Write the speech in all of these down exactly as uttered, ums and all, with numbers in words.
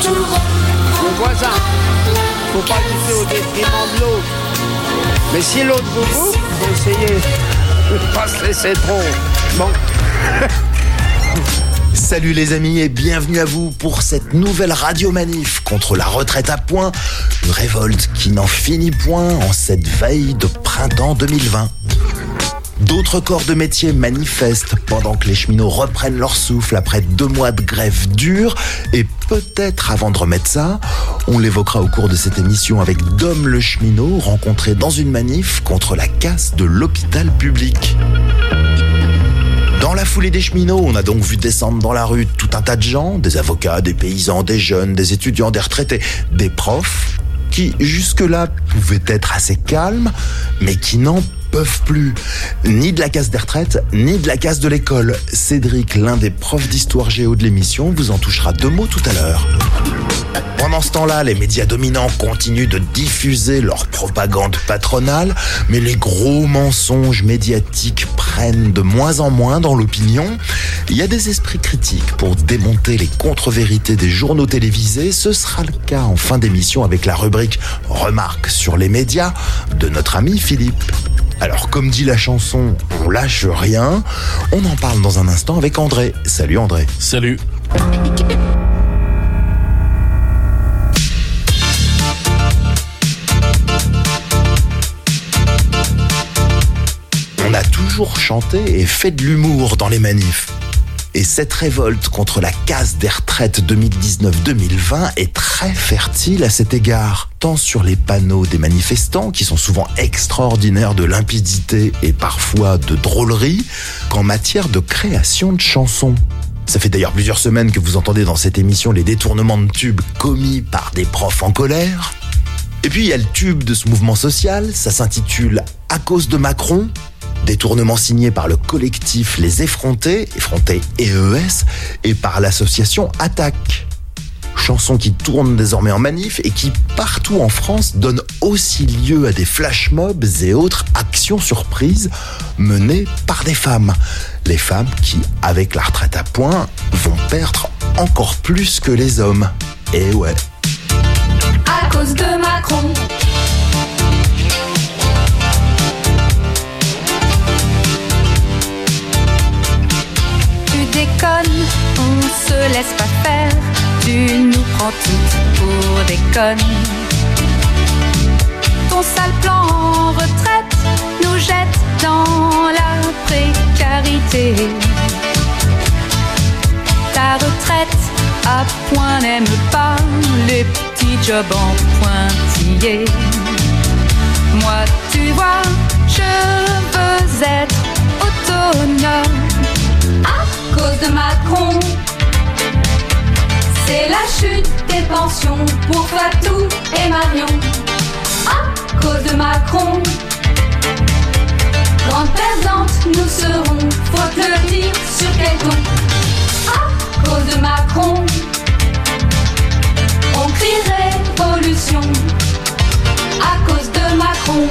Le voisin, faut pas lutter au détriment de l'autre. Mais si l'autre vous bouffe, faut essayer de pas se laisser trop. Bon. Salut les amis et bienvenue à vous pour cette nouvelle radio manif contre la retraite à points. Une révolte qui n'en finit point en cette veille de printemps deux mille vingt. D'autres corps de métier manifestent pendant que les cheminots reprennent leur souffle après deux mois de grève dure. Et peut-être avant de remettre ça, on l'évoquera au cours de cette émission avec Dom le cheminot, rencontré dans une manif contre la casse de l'hôpital public. Dans la foulée des cheminots, on a donc vu descendre dans la rue tout un tas de gens, des avocats, des paysans, des jeunes, des étudiants, des retraités, des profs, qui jusque-là pouvaient être assez calmes, mais qui n'en peuvent plus. Ni de la casse des retraites, ni de la casse de l'école. Cédric, l'un des profs d'histoire géo de l'émission, vous en touchera deux mots tout à l'heure. Pendant ce temps-là, les médias dominants continuent de diffuser leur propagande patronale, mais les gros mensonges médiatiques prennent de moins en moins dans l'opinion. Il y a des esprits critiques pour démonter les contre-vérités des journaux télévisés. Ce sera le cas en fin d'émission avec la rubrique « Remarques sur les médias » de notre ami Philippe. Alors, comme dit la chanson, on lâche rien. On en parle dans un instant avec André. Salut André. Salut. On a toujours chanté et fait de l'humour dans les manifs. Et cette révolte contre la casse des retraites deux mille dix-neuf deux mille vingt est très fertile à cet égard, tant sur les panneaux des manifestants, qui sont souvent extraordinaires de limpidité et parfois de drôlerie, qu'en matière de création de chansons. Ça fait d'ailleurs plusieurs semaines que vous entendez dans cette émission les détournements de tubes commis par des profs en colère. Et puis il y a le tube de ce mouvement social, ça s'intitule « À cause de Macron », détournement signé par le collectif Les Effrontés, Effrontés E E S, et par l'association Attaque. Chanson qui tourne désormais en manif et qui, partout en France, donne aussi lieu à des flash mobs et autres actions surprises menées par des femmes. Les femmes qui, avec la retraite à points, vont perdre encore plus que les hommes. Et ouais. À cause de Macron. Déconne, on se laisse pas faire, tu nous prends toutes pour des connes. Ton sale plan en retraite nous jette dans la précarité. Ta retraite à point n'aime pas les petits jobs en pointillés. Moi tu vois, je veux être autonome. À cause de Macron, c'est la chute des pensions pour Fatou et Marion. À cause de Macron, grande perdante nous serons, faut te le dire sur quel ton. À cause de Macron, on crie révolution. À cause de Macron.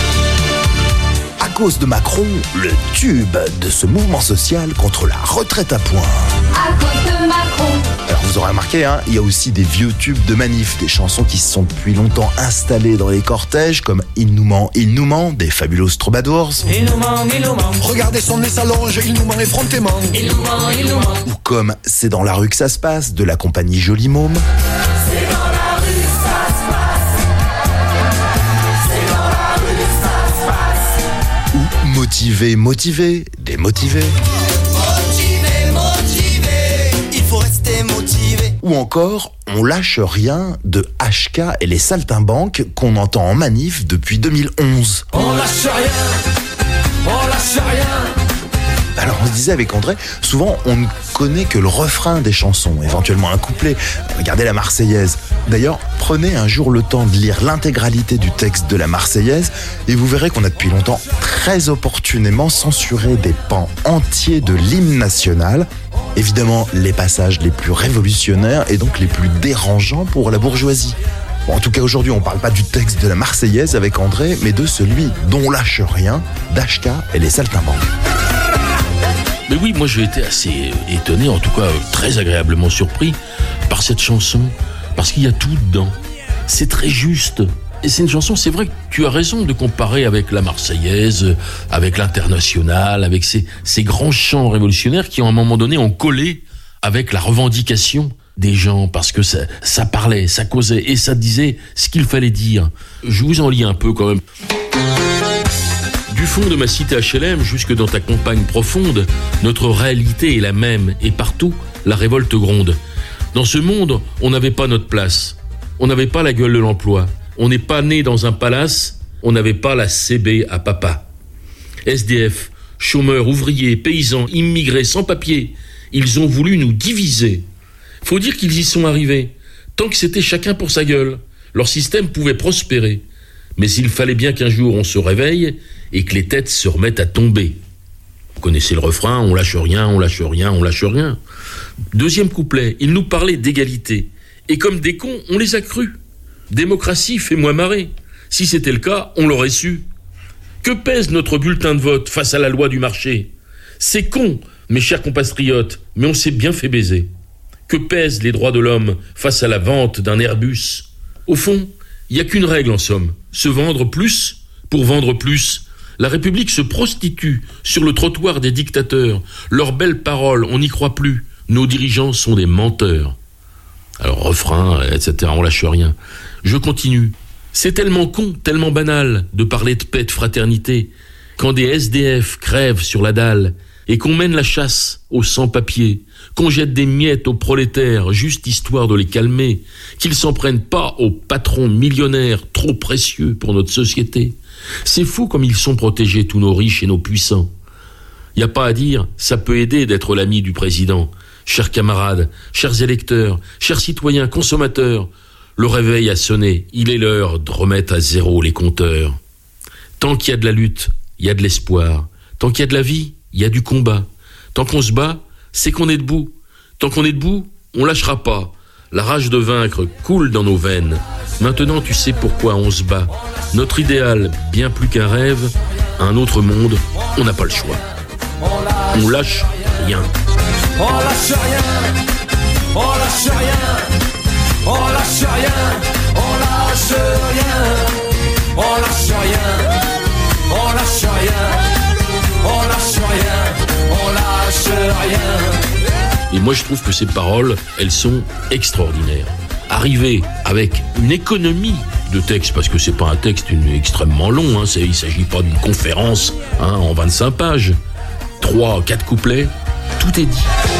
À cause de Macron, le tube de ce mouvement social contre la retraite à points. À cause de Macron. Alors vous aurez remarqué, hein, il y a aussi des vieux tubes de manif, des chansons qui se sont depuis longtemps installées dans les cortèges, comme Il nous ment, il nous ment, des Fabulous Troubadours. Il nous ment, il nous ment. Regardez son nez s'allonge, il nous ment effrontément. Il nous ment, il nous ment. Ou comme C'est dans la rue que ça se passe, de la compagnie Joli Môme. C'est dans la rue que ça se passe. C'est dans la rue que ça se passe. Ou Motivé, motivé, démotivé. Motivé, motivé, il faut rester motivé. Ou encore On lâche rien de H K et les Saltimbanques qu'on entend en manif depuis deux mille onze. On lâche rien, on lâche rien. Alors on se disait avec André, souvent on ne connaît que le refrain des chansons, éventuellement un couplet. Regardez la Marseillaise. D'ailleurs, prenez un jour le temps de lire l'intégralité du texte de la Marseillaise et vous verrez qu'on a depuis longtemps très opportunément censuré des pans entiers de l'hymne national. Évidemment, les passages les plus révolutionnaires et donc les plus dérangeants pour la bourgeoisie. Bon, en tout cas, aujourd'hui, on ne parle pas du texte de la Marseillaise avec André, mais de celui dont lâche rien, d'H K et les Saltimbanques. Mais oui, moi j'ai été assez étonné, en tout cas très agréablement surpris par cette chanson parce qu'il y a tout dedans. C'est très juste. Et c'est une chanson, c'est vrai que tu as raison de comparer avec la Marseillaise, avec l'Internationale, avec ces, ces grands chants révolutionnaires qui, à un moment donné, ont collé avec la revendication des gens, parce que ça, ça parlait, ça causait, et ça disait ce qu'il fallait dire. Je vous en lis un peu quand même. Du fond de ma cité H L M jusque dans ta campagne profonde, notre réalité est la même, et partout, la révolte gronde. Dans ce monde, on n'avait pas notre place. On n'avait pas la gueule de l'emploi. On n'est pas né dans un palace. On n'avait pas la C B à papa. S D F, chômeurs, ouvriers, paysans, immigrés, sans papier, ils ont voulu nous diviser. Faut dire qu'ils y sont arrivés. Tant que c'était chacun pour sa gueule, leur système pouvait prospérer. Mais il fallait bien qu'un jour on se réveille et que les têtes se remettent à tomber. Vous connaissez le refrain, on lâche rien, on lâche rien, on lâche rien. Deuxième couplet, ils nous parlaient d'égalité. Et comme des cons, on les a crus. Démocratie, fais-moi marrer. Si c'était le cas, on l'aurait su. Que pèse notre bulletin de vote face à la loi du marché ? C'est con, mes chers compatriotes, mais on s'est bien fait baiser. Que pèsent les droits de l'homme face à la vente d'un Airbus ? Au fond, il n'y a qu'une règle en somme, se vendre plus pour vendre plus. La République se prostitue sur le trottoir des dictateurs. Leurs belles paroles, on n'y croit plus. Nos dirigeants sont des menteurs. Alors refrain, et cetera, on lâche rien. Je continue. C'est tellement con, tellement banal de parler de paix, de fraternité, quand des S D F crèvent sur la dalle et qu'on mène la chasse aux sans-papiers, qu'on jette des miettes aux prolétaires juste histoire de les calmer, qu'ils s'en prennent pas aux patrons millionnaires trop précieux pour notre société. C'est fou comme ils sont protégés, tous nos riches et nos puissants. Y a pas à dire, ça peut aider d'être l'ami du président. Chers camarades, chers électeurs, chers citoyens, consommateurs, le réveil a sonné, il est l'heure de remettre à zéro les compteurs. Tant qu'il y a de la lutte, il y a de l'espoir. Tant qu'il y a de la vie, il y a du combat. Tant qu'on se bat, c'est qu'on est debout. Tant qu'on est debout, on lâchera pas. La rage de vaincre coule dans nos veines. Maintenant, tu sais pourquoi on se bat. Notre idéal, bien plus qu'un rêve, un autre monde, on n'a pas le choix. On lâche rien. On lâche rien, on lâche rien, on lâche rien, on lâche rien, on lâche rien, on lâche rien, on lâche rien, on lâche rien. Et moi je trouve que ces paroles, elles sont extraordinaires. Arriver avec une économie de texte, parce que c'est pas un texte une, extrêmement long, hein, c'est, il s'agit pas d'une conférence hein, en vingt-cinq pages, trois, quatre couplets, tout est dit.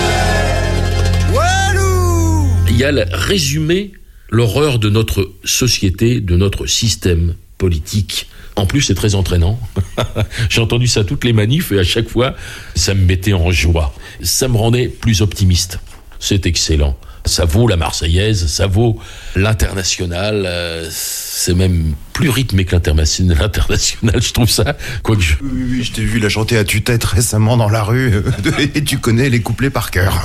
Il y a le résumé, l'horreur de notre société, de notre système politique. En plus, c'est très entraînant. J'ai entendu ça toutes les manifs et à chaque fois, ça me mettait en joie. Ça me rendait plus optimiste. C'est excellent. Ça vaut la Marseillaise, ça vaut l'Internationale. Euh, c'est même plus rythmé que l'Internationale, l'international, je trouve ça. Quoique je... Oui, oui, je t'ai vu la chanter à tue-tête récemment dans la rue et tu connais les couplets par cœur.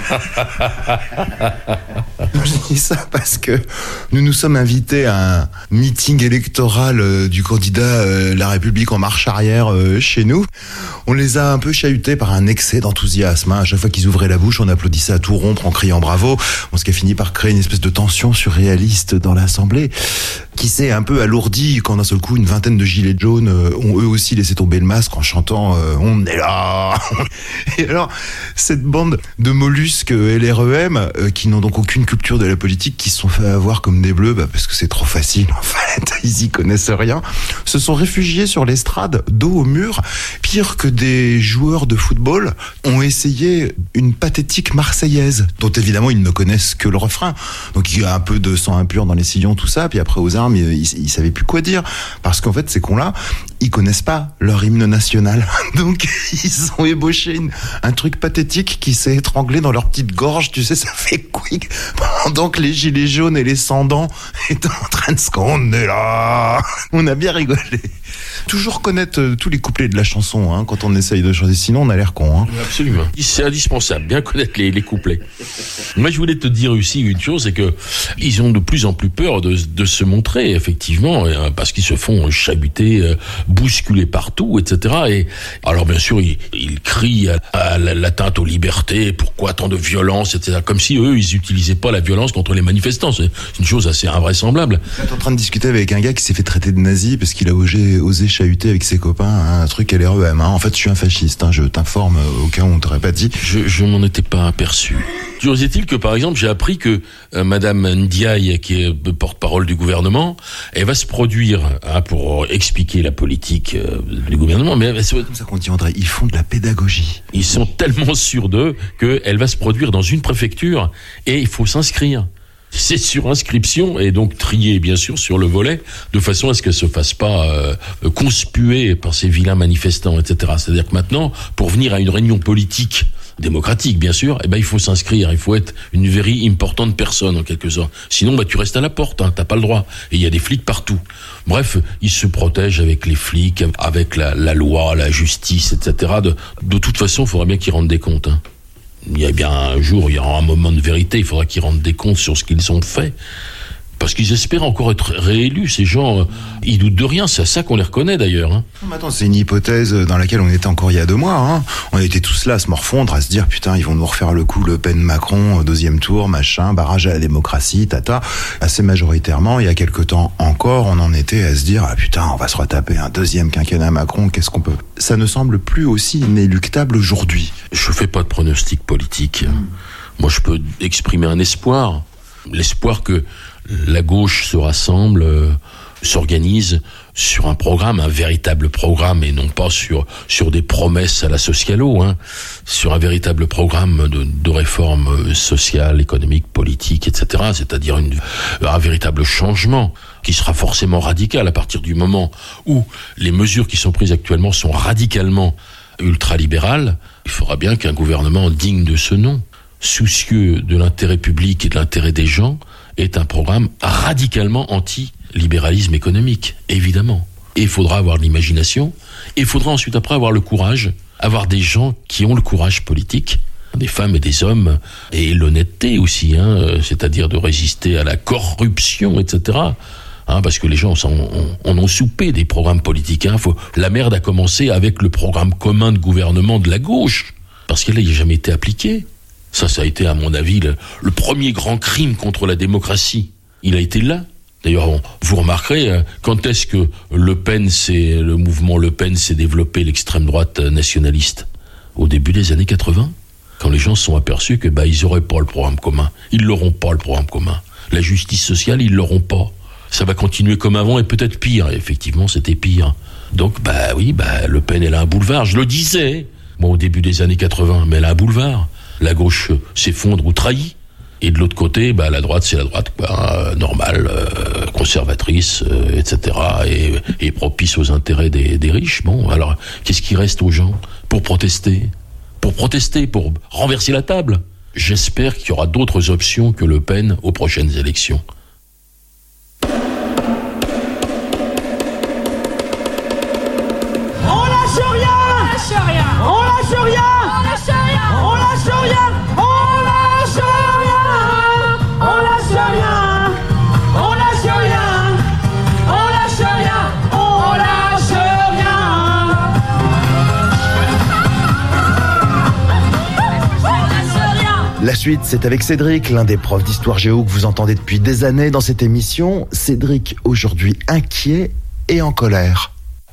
Je dis ça parce que nous nous sommes invités à un meeting électoral du candidat La République en marche arrière chez nous. On les a un peu chahutés par un excès d'enthousiasme. À chaque fois qu'ils ouvraient la bouche, on applaudissait à tout rompre en criant bravo. Ce qui a fini par créer une espèce de tension surréaliste dans l'Assemblée qui s'est un peu alourdie quand d'un seul coup une vingtaine de gilets jaunes ont eux aussi laissé tomber le masque en chantant euh, « On est là !» Et alors, cette bande de mollusques L R E M euh, qui n'ont donc aucune culture de la politique, qui se sont fait avoir comme des bleus, bah, parce que c'est trop facile en fait, ils y connaissent rien, se sont réfugiés sur l'estrade, dos au mur, pire que des joueurs de football, ont essayé une pathétique marseillaise, dont évidemment ils ne connaissent que le refrain. Donc il y a un peu de sang impur dans les sillons, tout ça, puis après aux armes, ils, ils, ils savaient plus quoi dire, parce qu'en fait ces cons-là, ils connaissent pas leur hymne national. Donc ils ont ébauché une, un truc pathétique qui s'est étranglé dans leur petite gorge, tu sais, ça fait quick, pendant que les gilets jaunes et les sans-dents étaient en train de se on est là. On a bien rigolé. Toujours connaître euh, tous les couplets de la chanson hein, quand on essaye de chanter, sinon on a l'air con. Hein. Absolument. C'est indispensable, bien connaître les, les couplets. Moi, je voulais te dire aussi une chose, c'est que ils ont de plus en plus peur de, de se montrer, effectivement, parce qu'ils se font chabuter bousculé partout, et cetera. Et alors bien sûr, ils, ils crient à, à l'atteinte aux libertés, pourquoi tant de violence, et cetera. Comme si eux, ils n'utilisaient pas la violence contre les manifestants. C'est une chose assez invraisemblable. Tu es en train de discuter avec un gars qui s'est fait traiter de nazi parce qu'il a osé, osé chahuter avec ses copains hein, un truc L R E M. Hein. En fait, je suis un fasciste, hein, je t'informe au cas où on t'aurait pas dit. Je, je m'en étais pas aperçu. Toujours est-il que, par exemple, j'ai appris que euh, Madame Ndiaye, qui est porte-parole du gouvernement, elle va se produire hein, pour expliquer la politique euh, du gouvernement. Mais elle, c'est comme ça qu'on dit, André, ils font de la pédagogie. Ils sont tellement sûrs d'eux qu'elle va se produire dans une préfecture et il faut s'inscrire. C'est sur inscription et donc trié bien sûr sur le volet de façon à ce qu'elle se fasse pas euh, conspuer par ces vilains manifestants, et cetera. C'est-à-dire que maintenant, pour venir à une réunion politique démocratique bien sûr, eh ben il faut s'inscrire, il faut être une very importante personne en quelque sorte. Sinon bah tu restes à la porte, hein, t'as pas le droit. Et il y a des flics partout. Bref, ils se protègent avec les flics, avec la, la loi, la justice, et cetera. De, de toute façon, il faudra bien qu'ils rendent des comptes. Hein. Il y a bien un jour, il y aura un moment de vérité, il faudra qu'ils rendent des comptes sur ce qu'ils ont fait. Parce qu'ils espèrent encore être réélus, ces gens, euh, ils doutent de rien, c'est à ça qu'on les reconnaît d'ailleurs. Hein. Non, mais attends, c'est une hypothèse dans laquelle on était encore il y a deux mois. Hein. On était tous là à se morfondre, à se dire putain, ils vont nous refaire le coup Le Pen-Macron, deuxième tour, machin, barrage à la démocratie, tata. Assez majoritairement, il y a quelque temps encore, on en était à se dire ah putain, on va se retaper un deuxième quinquennat Macron, qu'est-ce qu'on peut... Ça ne semble plus aussi inéluctable aujourd'hui. Je fais pas de pronostic politique. Mmh. Moi, je peux exprimer un espoir. L'espoir que la gauche se rassemble, euh, s'organise sur un programme, un véritable programme, et non pas sur sur des promesses à la Socialo, hein, sur un véritable programme de, de réforme sociale, économique, politique, et cetera. C'est-à-dire une, un véritable changement qui sera forcément radical à partir du moment où les mesures qui sont prises actuellement sont radicalement ultralibérales. Il faudra bien qu'un gouvernement digne de ce nom, soucieux de l'intérêt public et de l'intérêt des gens, est un programme radicalement anti-libéralisme économique, évidemment. Et il faudra avoir de l'imagination, et il faudra ensuite après avoir le courage, avoir des gens qui ont le courage politique, des femmes et des hommes, et l'honnêteté aussi, hein, c'est-à-dire de résister à la corruption, et cetera. Hein, parce que les gens en ont, en ont soupé des programmes politiques. Hein. Faut, la merde a commencé avec le programme commun de gouvernement de la gauche, parce qu'elle n'a jamais été appliquée. Ça, ça a été, à mon avis, le, le premier grand crime contre la démocratie. Il a été là. D'ailleurs, on, vous remarquerez, quand est-ce que Le Pen, c'est, le mouvement Le Pen s'est développé, l'extrême droite nationaliste? Au début des années quatre-vingts. Quand les gens se sont aperçus que, bah, ils auraient pas le programme commun. Ils l'auront pas, le programme commun. La justice sociale, ils l'auront pas. Ça va continuer comme avant et peut-être pire. Et effectivement, c'était pire. Donc, bah oui, bah, Le Pen, elle a un boulevard. Je le disais, bon, au début des années quatre-vingts, mais elle a un boulevard. La gauche s'effondre ou trahit, et de l'autre côté, bah la droite c'est la droite quoi, euh, normale, euh, conservatrice, euh, et cetera, et, et propice aux intérêts des, des riches. Bon, alors qu'est-ce qui reste aux gens pour protester, pour protester, pour renverser la table? J'espère qu'il y aura d'autres options que Le Pen aux prochaines élections. On lâche rien, on lâche rien, on lâche rien. On lâche rien, on lâche rien, on lâche rien, on lâche rien, on lâche rien, on lâche rien. La suite, c'est avec Cédric, l'un des profs d'histoire géo que vous entendez depuis des années dans cette émission. Cédric, aujourd'hui inquiet et en colère.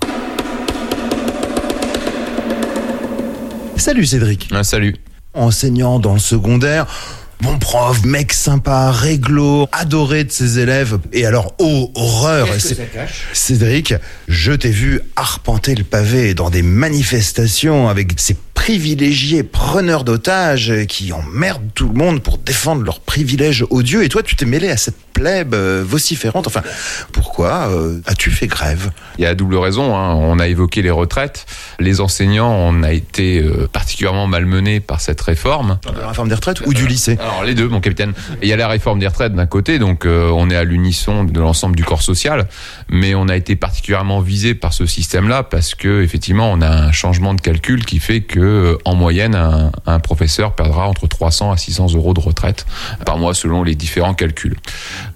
Salut Cédric. Ah, salut. Enseignant dans le secondaire, bon prof, mec sympa, réglo, adoré de ses élèves. Et alors, oh, horreur, Qu'est-ce que ça cache ? Cédric, je t'ai vu arpenter le pavé dans des manifestations avec ces privilégiés preneurs d'otages qui emmerdent tout le monde pour défendre leurs privilèges odieux. Et toi, tu t'es mêlé à cette plèbe euh, vociférante. Enfin, pourquoi euh, as-tu fait grève ? Il y a double raison, hein. On a évoqué les retraites. Les enseignants, on a été euh, particulièrement malmenés par cette réforme. La réforme des retraites ou du lycée ? Alors les deux, mon capitaine. Il y a la réforme des retraites d'un côté, donc euh, on est à l'unisson de l'ensemble du corps social, mais on a été particulièrement visé par ce système-là parce que effectivement, on a un changement de calcul qui fait que euh, en moyenne, un, un professeur perdra entre trois cents à six cents euros de retraite par mois selon les différents calculs.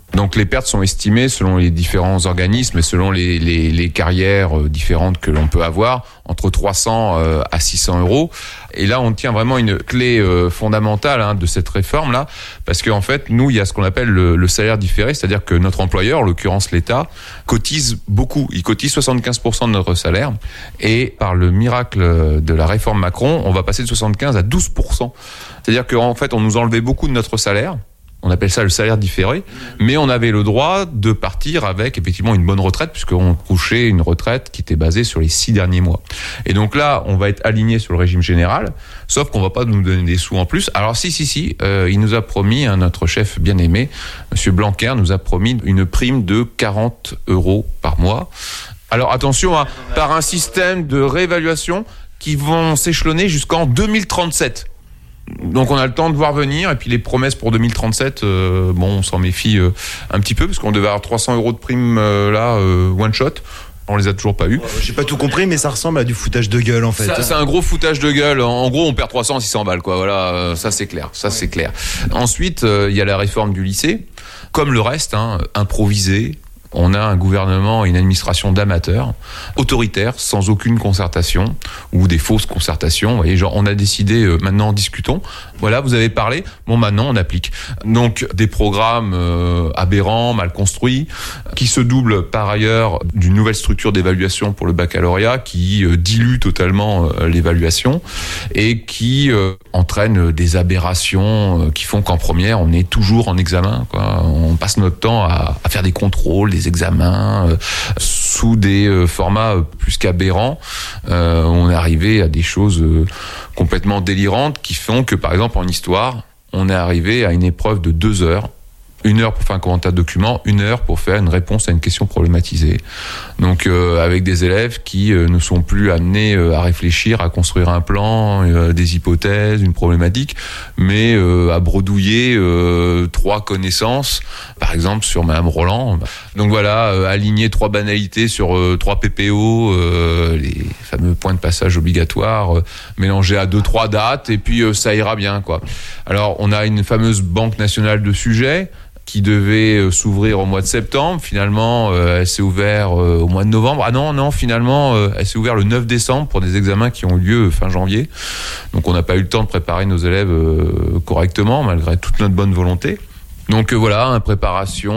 Donc les pertes sont estimées selon les différents organismes et selon les, les, les carrières différentes que l'on peut avoir, entre trois cents à six cents euros. Et là, on tient vraiment une clé fondamentale hein, de cette réforme-là, parce qu'en fait, nous, il y a ce qu'on appelle le, le salaire différé, c'est-à-dire que notre employeur, en l'occurrence l'État, cotise beaucoup. Il cotise soixante-quinze pour cent de notre salaire. Et par le miracle de la réforme Macron, on va passer de soixante-quinze à douze pour cent. C'est-à-dire qu'en fait, on nous enlevait beaucoup de notre salaire. On appelle ça le salaire différé, mais on avait le droit de partir avec effectivement une bonne retraite, puisqu'on touchait une retraite qui était basée sur les six derniers mois. Et donc là, on va être aligné sur le régime général, sauf qu'on va pas nous donner des sous en plus. Alors si, si, si, euh, il nous a promis, hein, notre chef bien-aimé, Monsieur Blanquer, nous a promis une prime de quarante euros par mois. Alors attention, hein, par un système de réévaluation qui vont s'échelonner jusqu'en deux mille trente-sept. Donc on a le temps de voir venir, et puis les promesses pour deux mille trente-sept, euh, bon, on s'en méfie euh, un petit peu, parce qu'on devait avoir trois cents euros de prime euh, là, euh, one shot. On les a toujours pas eu. Ouais, j'ai pas tout compris, mais ça ressemble à du foutage de gueule en fait. Ça, c'est un gros foutage de gueule. En gros, on perd trois cents à six cents balles, quoi. Voilà, euh, ça c'est clair. Ça c'est clair. Ensuite, il euh, y a la réforme du lycée. Comme le reste, hein, improvisé. On a un gouvernement et une administration d'amateurs, autoritaires, sans aucune concertation, ou des fausses concertations. Vous voyez, genre, on a décidé, euh, maintenant discutons. Voilà, vous avez parlé, bon, maintenant on applique. Donc, des programmes euh, aberrants, mal construits, qui se doublent par ailleurs d'une nouvelle structure d'évaluation pour le baccalauréat, qui euh, dilue totalement euh, l'évaluation, et qui euh, entraîne des aberrations euh, qui font qu'en première, on est toujours en examen, quoi. On passe notre temps à, à faire des contrôles, des examens euh, sous des euh, formats euh, plus qu'aberrants. Euh, on est arrivé à des choses euh, complètement délirantes qui font que, par exemple, en histoire, on est arrivé à une épreuve de deux heures. Une heure pour faire un commentaire de document, une heure pour faire une réponse à une question problématisée. Donc euh, avec des élèves qui euh, ne sont plus amenés euh, à réfléchir, à construire un plan, euh, des hypothèses, une problématique, mais euh, à bredouiller euh, trois connaissances, par exemple sur Madame Roland. Donc voilà, euh, aligner trois banalités sur euh, trois P P O, euh, les fameux points de passage obligatoires, euh, mélangés à deux trois dates, et puis euh, ça ira bien, quoi. Alors on a une fameuse banque nationale de sujets qui devait euh, s'ouvrir au mois de septembre. Finalement, euh, elle s'est ouverte euh, au mois de novembre. Ah non, non, finalement, euh, elle s'est ouverte le neuf décembre pour des examens qui ont eu lieu fin janvier. Donc on n'a pas eu le temps de préparer nos élèves euh, correctement, malgré toute notre bonne volonté. Donc euh, voilà, une préparation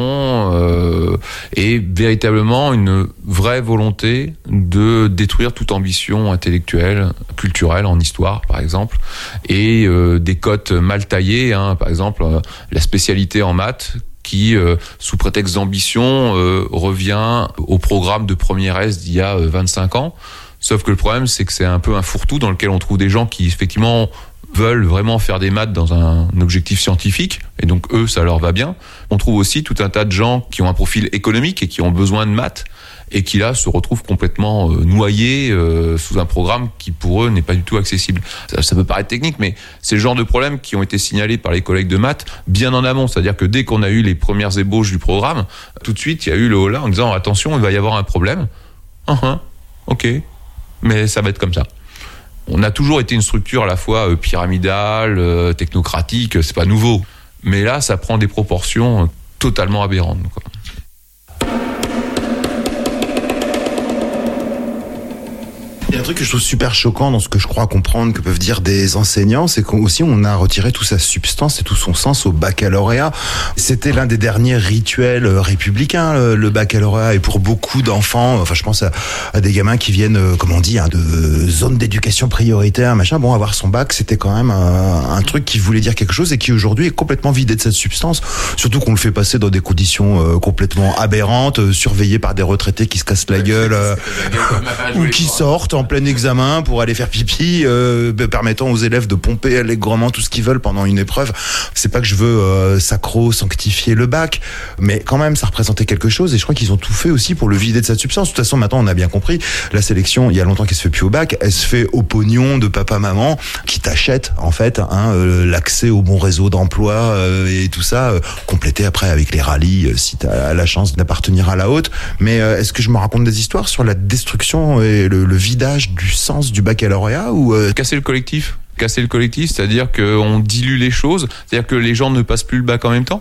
euh, et véritablement une vraie volonté de détruire toute ambition intellectuelle, culturelle en histoire, par exemple, et euh, des cotes mal taillées, hein, par exemple euh, la spécialité en maths, qui, euh, sous prétexte d'ambition, euh, revient au programme de première S d'il y a euh, vingt-cinq ans. Sauf que le problème, c'est que c'est un peu un fourre-tout dans lequel on trouve des gens qui, effectivement, veulent vraiment faire des maths dans un objectif scientifique, et donc eux, ça leur va bien. On trouve aussi tout un tas de gens qui ont un profil économique et qui ont besoin de maths, et qui là se retrouvent complètement euh, noyés euh, sous un programme qui pour eux n'est pas du tout accessible. Ça, ça peut paraître technique, mais c'est le genre de problèmes qui ont été signalés par les collègues de maths bien en amont. C'est-à-dire que dès qu'on a eu les premières ébauches du programme, tout de suite il y a eu le holà en disant attention, il va y avoir un problème. Uh-huh, ok, mais ça va être comme ça. On a toujours été une structure à la fois euh, pyramidale, euh, technocratique, c'est pas nouveau. Mais là, ça prend des proportions totalement aberrantes, quoi. Il y a un truc que je trouve super choquant dans ce que je crois comprendre que peuvent dire des enseignants, c'est qu'aussi on a retiré toute sa substance et tout son sens au baccalauréat. C'était l'un des derniers rituels républicains, le baccalauréat, et pour beaucoup d'enfants, enfin je pense à, à des gamins qui viennent, comme on dit, hein, de zones d'éducation prioritaire, machin, bon, avoir son bac, c'était quand même un, un truc qui voulait dire quelque chose et qui aujourd'hui est complètement vidé de cette substance, surtout qu'on le fait passer dans des conditions euh, complètement aberrantes, euh, surveillés par des retraités qui se cassent la gueule, euh, ou qui sortent en plein examen pour aller faire pipi, euh, permettant aux élèves de pomper allègrement tout ce qu'ils veulent pendant une épreuve. C'est pas que je veux euh, sacro-sanctifier le bac, mais quand même ça représentait quelque chose, et je crois qu'ils ont tout fait aussi pour le vider de cette substance. De toute façon, maintenant on a bien compris, la sélection, il y a longtemps qu'elle se fait plus au bac, elle se fait au pognon de papa-maman qui t'achète en fait hein, euh, l'accès au bon réseau d'emploi euh, et tout ça, euh, complété après avec les rallyes euh, si t'as la chance d'appartenir à la haute. Mais euh, est-ce que je me raconte des histoires sur la destruction et le, le vidage du sens du baccalauréat ou euh... Casser le collectif, casser le collectif, c'est-à-dire qu'on dilue les choses, c'est-à-dire que les gens ne passent plus le bac en même temps.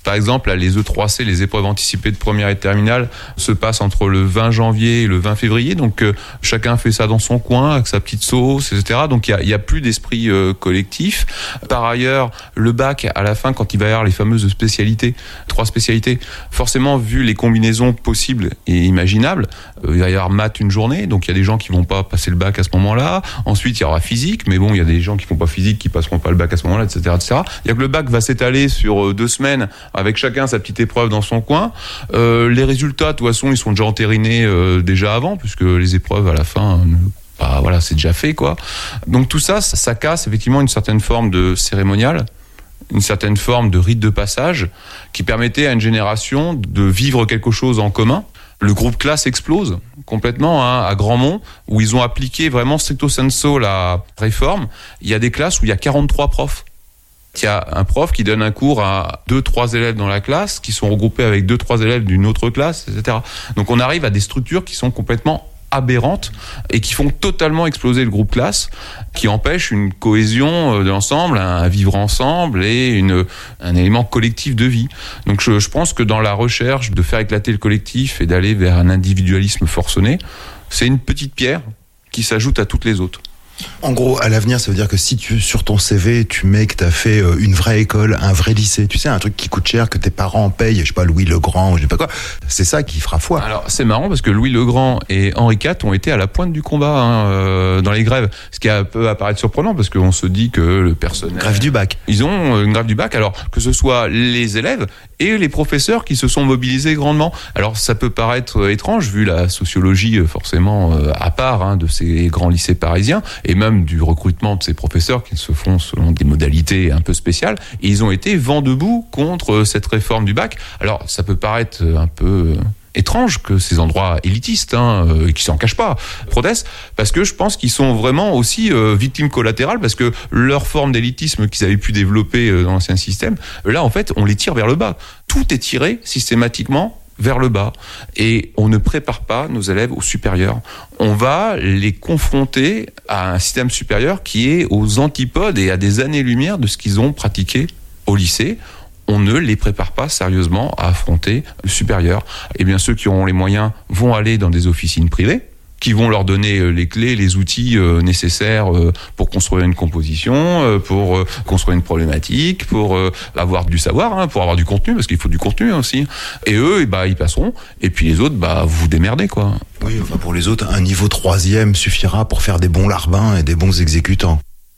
Par exemple, là, les E trois C, les épreuves anticipées de première et de terminale, se passent entre le vingt janvier et le vingt février. Donc, euh, chacun fait ça dans son coin, avec sa petite sauce, et cetera. Donc, il y a, a plus d'esprit euh, collectif. Par ailleurs, le bac, à la fin, quand il va y avoir les fameuses spécialités, trois spécialités, forcément, vu les combinaisons possibles et imaginables, euh, il va y avoir maths une journée. Donc, il y a des gens qui vont pas passer le bac à ce moment-là. Ensuite, il y aura physique. Mais bon, il y a des gens qui font pas physique, qui passeront pas le bac à ce moment-là, et cetera, et cetera. Il y a que le bac va s'étaler sur euh, deux semaines, avec chacun sa petite épreuve dans son coin. Euh, les résultats, de toute façon, ils sont déjà entérinés euh, déjà avant, puisque les épreuves à la fin, euh, bah, voilà, c'est déjà fait, quoi. Donc tout ça, ça, ça casse effectivement une certaine forme de cérémonial, une certaine forme de rite de passage, qui permettait à une génération de vivre quelque chose en commun. Le groupe classe explose complètement hein, à Grandmont, où ils ont appliqué vraiment stricto sensu la réforme. Il y a des classes où il y a quarante-trois profs. Il y a un prof qui donne un cours à deux, trois élèves dans la classe, qui sont regroupés avec deux, trois élèves d'une autre classe, et cetera. Donc on arrive à des structures qui sont complètement aberrantes et qui font totalement exploser le groupe classe, qui empêchent une cohésion de l'ensemble, un vivre ensemble et une, un élément collectif de vie. Donc je, je pense que dans la recherche de faire éclater le collectif et d'aller vers un individualisme forcené, c'est une petite pierre qui s'ajoute à toutes les autres. En gros, à l'avenir, ça veut dire que si tu, sur ton C V, tu mets que t'as fait une vraie école, un vrai lycée, tu sais, un truc qui coûte cher, que tes parents payent, je sais pas, Louis le Grand, ou je sais pas quoi, c'est ça qui fera foi. Alors, c'est marrant parce que Louis le Grand et Henri quatre ont été à la pointe du combat hein, euh, dans les grèves. Ce qui a, peut apparaître surprenant parce qu'on se dit que le personnel... Grève du bac. Ils ont une grève du bac, alors que ce soit les élèves et les professeurs qui se sont mobilisés grandement. Alors, ça peut paraître étrange vu la sociologie forcément euh, à part hein, de ces grands lycées parisiens et même du recrutement de ces professeurs qui se font selon des modalités un peu spéciales. Et ils ont été vent debout contre cette réforme du bac. Alors, ça peut paraître un peu étrange que ces endroits élitistes, hein, euh, qui s'en cachent pas, protestent, parce que je pense qu'ils sont vraiment aussi euh, victimes collatérales, parce que leur forme d'élitisme qu'ils avaient pu développer euh, dans l'ancien système, là, en fait, on les tire vers le bas. Tout est tiré systématiquement vers le bas. Et on ne prépare pas nos élèves au supérieur. On va les confronter à un système supérieur qui est aux antipodes et à des années-lumière de ce qu'ils ont pratiqué au lycée. On ne les prépare pas sérieusement à affronter le supérieur. Et bien, ceux qui auront les moyens vont aller dans des officines privées, qui vont leur donner les clés, les outils euh, nécessaires euh, pour construire une composition, euh, pour euh, construire une problématique, pour euh, avoir du savoir, hein, pour avoir du contenu, parce qu'il faut du contenu aussi. Et eux, eh bah, ils passeront. Et puis les autres, bah, vous vous démerdez, quoi. Oui, enfin, pour les autres, un niveau troisième suffira pour faire des bons larbins et des bons exécutants.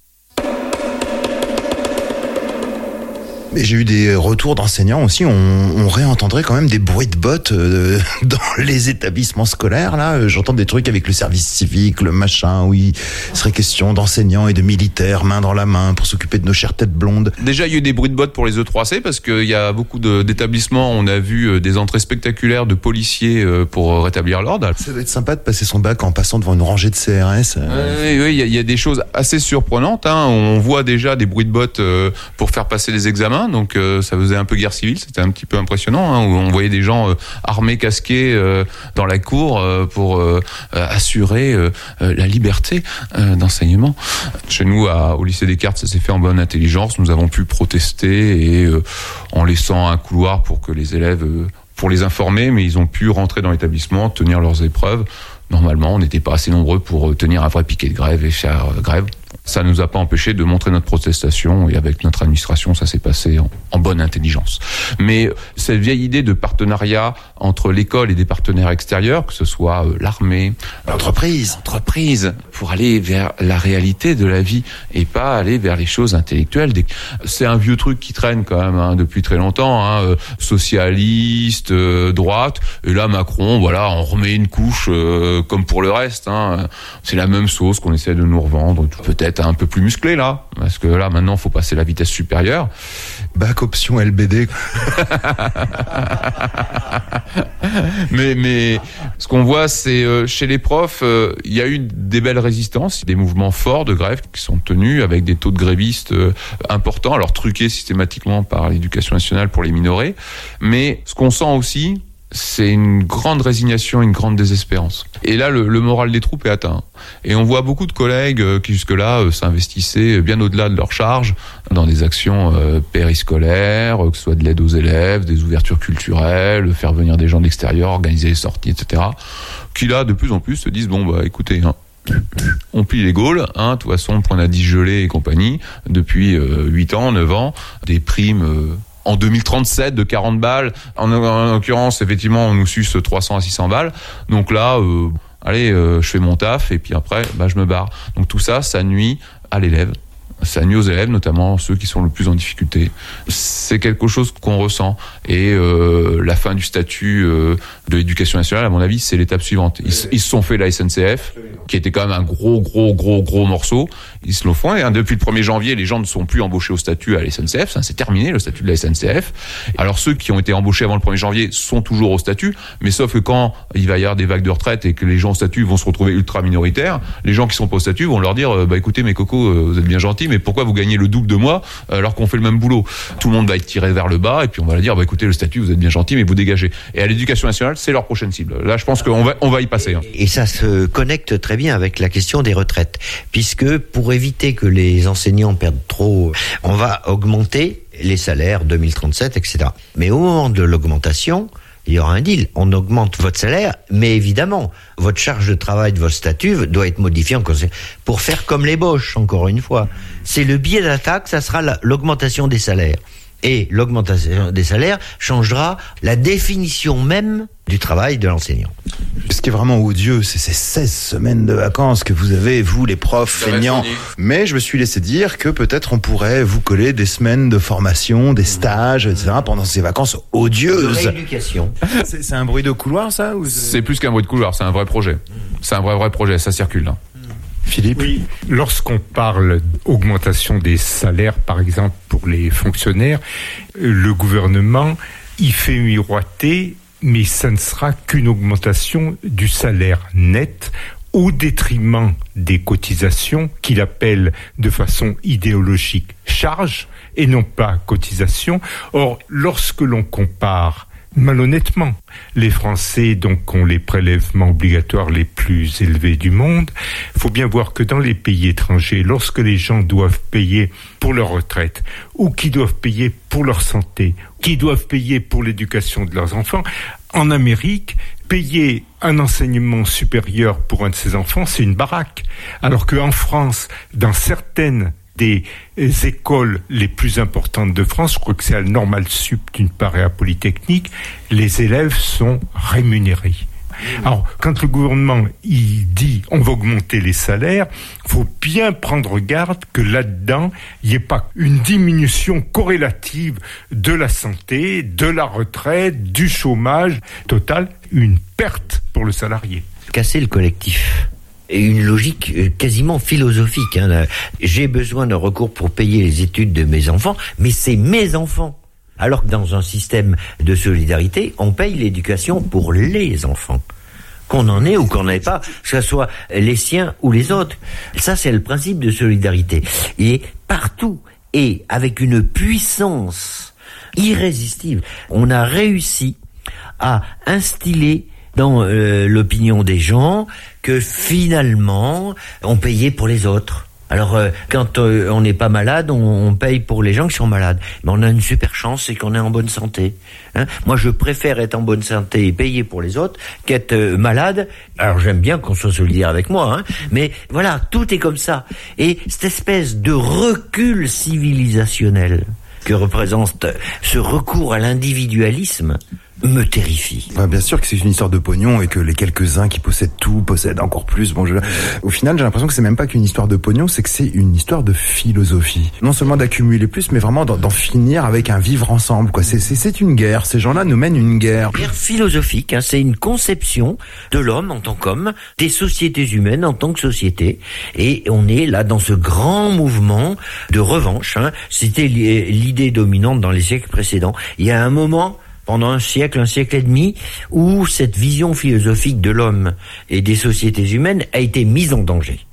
Mais j'ai eu des retours d'enseignants aussi, on, on réentendrait quand même des bruits de bottes euh, dans les établissements scolaires. Là, j'entends des trucs avec le service civique, le machin, oui, il serait question d'enseignants et de militaires, main dans la main, pour s'occuper de nos chères têtes blondes. Déjà, il y a eu des bruits de bottes pour les E trois C, parce qu'il y a beaucoup de, d'établissements, on a vu des entrées spectaculaires de policiers pour rétablir l'ordre. Ça doit être sympa de passer son bac en passant devant une rangée de C R S. Euh, oui, oui, il y, a, il y a des choses assez surprenantes, hein. On voit déjà des bruits de bottes pour faire passer les examens. Donc euh, ça faisait un peu guerre civile, c'était un petit peu impressionnant, hein, où on voyait des gens euh, armés, casqués euh, dans la cour euh, pour euh, assurer euh, la liberté euh, d'enseignement. Chez nous, à, au lycée Descartes, ça s'est fait en bonne intelligence. Nous avons pu protester et euh, en laissant un couloir pour que les élèves, euh, pour les informer, mais ils ont pu rentrer dans l'établissement, tenir leurs épreuves. Normalement, on n'était pas assez nombreux pour tenir un vrai piquet de grève et faire euh, grève. Ça ne nous a pas empêché de montrer notre protestation et avec notre administration, ça s'est passé en, en bonne intelligence. Mais cette vieille idée de partenariat entre l'école et des partenaires extérieurs, que ce soit euh, l'armée, l'entreprise, l'entreprise, pour aller vers la réalité de la vie et pas aller vers les choses intellectuelles. C'est un vieux truc qui traîne quand même hein, depuis très longtemps, hein, euh, socialiste, euh, droite. Et là, Macron, voilà, on remet une couche euh, comme pour le reste. Hein. C'est la même sauce qu'on essaie de nous revendre, peut-être un peu plus musclé là, parce que là maintenant faut passer la vitesse supérieure. Bac option L B D. mais mais ce qu'on voit, c'est euh, chez les profs, il euh, y a eu des belles résistances, des mouvements forts de grève qui sont tenus avec des taux de grévistes euh, importants, alors truqués systématiquement par l'éducation nationale pour les minorer. Mais ce qu'on sent aussi, c'est une grande résignation, une grande désespérance. Et là, le, le moral des troupes est atteint. Et on voit beaucoup de collègues qui jusque-là euh, s'investissaient bien au-delà de leurs charges dans des actions euh, périscolaires, que ce soit de l'aide aux élèves, des ouvertures culturelles, faire venir des gens de l'extérieur, organiser des sorties, et cetera. Qui là, de plus en plus, se disent, bon, bah écoutez, hein, on plie les Gaules, hein, de toute façon, on a dit gelé et compagnie, depuis euh, huit ans, neuf ans, des primes... Euh, en deux mille trente-sept de quarante balles. En, en l'occurrence, effectivement, on nous suce trois cents à six cents balles. Donc là, euh, allez, euh, je fais mon taf et puis après, bah, je me barre. Donc tout ça, ça nuit à l'élève. Ça nuit aux élèves, notamment ceux qui sont le plus en difficulté. C'est quelque chose qu'on ressent. Et euh, la fin du statut euh, de l'éducation nationale, à mon avis, c'est l'étape suivante. Ils, ils se sont fait la S N C F, qui était quand même un gros, gros, gros, gros morceau. Ils se le font. Et hein, depuis le premier janvier, les gens ne sont plus embauchés au statut à la S N C F. Ça, c'est terminé, le statut de la S N C F. Alors ceux qui ont été embauchés avant le premier janvier sont toujours au statut. Mais sauf que quand il va y avoir des vagues de retraite et que les gens au statut vont se retrouver ultra minoritaires, les gens qui sont pas au statut vont leur dire, bah écoutez mes cocos, vous êtes bien gentils, mais pourquoi vous gagnez le double de moi alors qu'on fait le même boulot? Tout le monde va être tiré vers le bas et puis on va leur dire, bah écoutez, le statut, vous êtes bien gentil, mais vous dégagez. Et à l'éducation nationale, c'est leur prochaine cible. Là, je pense qu'on va, on va y passer. Hein. Et ça se connecte très bien avec la question des retraites, puisque pour éviter que les enseignants perdent trop, on va augmenter les salaires deux mille trente-sept, et cetera. Mais au moment de l'augmentation, il y aura un deal. On augmente votre salaire, mais évidemment, votre charge de travail de votre statut doit être modifiée en conséquence pour faire comme les Boches, encore une fois. C'est le biais d'attaque, ça sera la, l'augmentation des salaires. Et l'augmentation des salaires changera la définition même du travail de l'enseignant. Ce qui est vraiment odieux, c'est ces seize semaines de vacances que vous avez, vous les profs feignants. Mais je me suis laissé dire que peut-être on pourrait vous coller des semaines de formation, des stages, et cetera pendant ces vacances odieuses. De rééducation. C'est, c'est un bruit de couloir, ça ou c'est... c'est plus qu'un bruit de couloir, c'est un vrai projet. C'est un vrai, vrai projet, ça circule là. Philippe? Oui, lorsqu'on parle d'augmentation des salaires, par exemple, pour les fonctionnaires, le gouvernement y fait miroiter, mais ça ne sera qu'une augmentation du salaire net au détriment des cotisations qu'il appelle de façon idéologique charge et non pas cotisation. Or, lorsque l'on compare malhonnêtement les Français donc ont les prélèvements obligatoires les plus élevés du monde, il faut bien voir que dans les pays étrangers, lorsque les gens doivent payer pour leur retraite ou qui doivent payer pour leur santé, qui doivent payer pour l'éducation de leurs enfants, en Amérique, payer un enseignement supérieur pour un de ses enfants, c'est une baraque. Alors qu'en France, dans certaines des écoles les plus importantes de France, je crois que c'est à la Normale Sup d'une part et à Polytechnique, les élèves sont rémunérés. Alors, quand le gouvernement il dit on va augmenter les salaires, il faut bien prendre garde que là-dedans, il n'y ait pas une diminution corrélative de la santé, de la retraite, du chômage. Total, une perte pour le salarié. Casser le collectif. Et une logique quasiment philosophique. Hein. J'ai besoin d'un recours pour payer les études de mes enfants, mais c'est mes enfants. Alors que dans un système de solidarité, on paye l'éducation pour les enfants. Qu'on en ait ou qu'on n'en ait pas, que ce soit les siens ou les autres. Ça, c'est le principe de solidarité. Et partout, et avec une puissance irrésistible, on a réussi à instiller dans euh, l'opinion des gens que finalement on payait pour les autres. Alors euh, quand euh, on n'est pas malade, on, on paye pour les gens qui sont malades. Mais on a une super chance, c'est qu'on est en bonne santé. Hein, moi, je préfère être en bonne santé et payer pour les autres qu'être euh, malade. Alors j'aime bien qu'on soit solidaire avec moi, hein, mais voilà, tout est comme ça. Et cette espèce de recul civilisationnel que représente ce recours à l'individualisme me terrifie. Ouais, bien sûr que c'est une histoire de pognon et que les quelques-uns qui possèdent tout possèdent encore plus. Bon, je... Au final, j'ai l'impression que c'est même pas qu'une histoire de pognon, c'est que c'est une histoire de philosophie. Non seulement d'accumuler plus, mais vraiment d'en, d'en finir avec un vivre ensemble, quoi. C'est, c'est, c'est une guerre. Ces gens-là nous mènent une guerre. Guerre philosophique, hein, c'est une conception de l'homme en tant qu'homme, des sociétés humaines en tant que société. Et on est là dans ce grand mouvement de revanche. Hein. C'était l'idée dominante dans les siècles précédents. Il y a un moment, pendant un siècle, un siècle et demi, où cette vision philosophique de l'homme et des sociétés humaines a été mise en danger.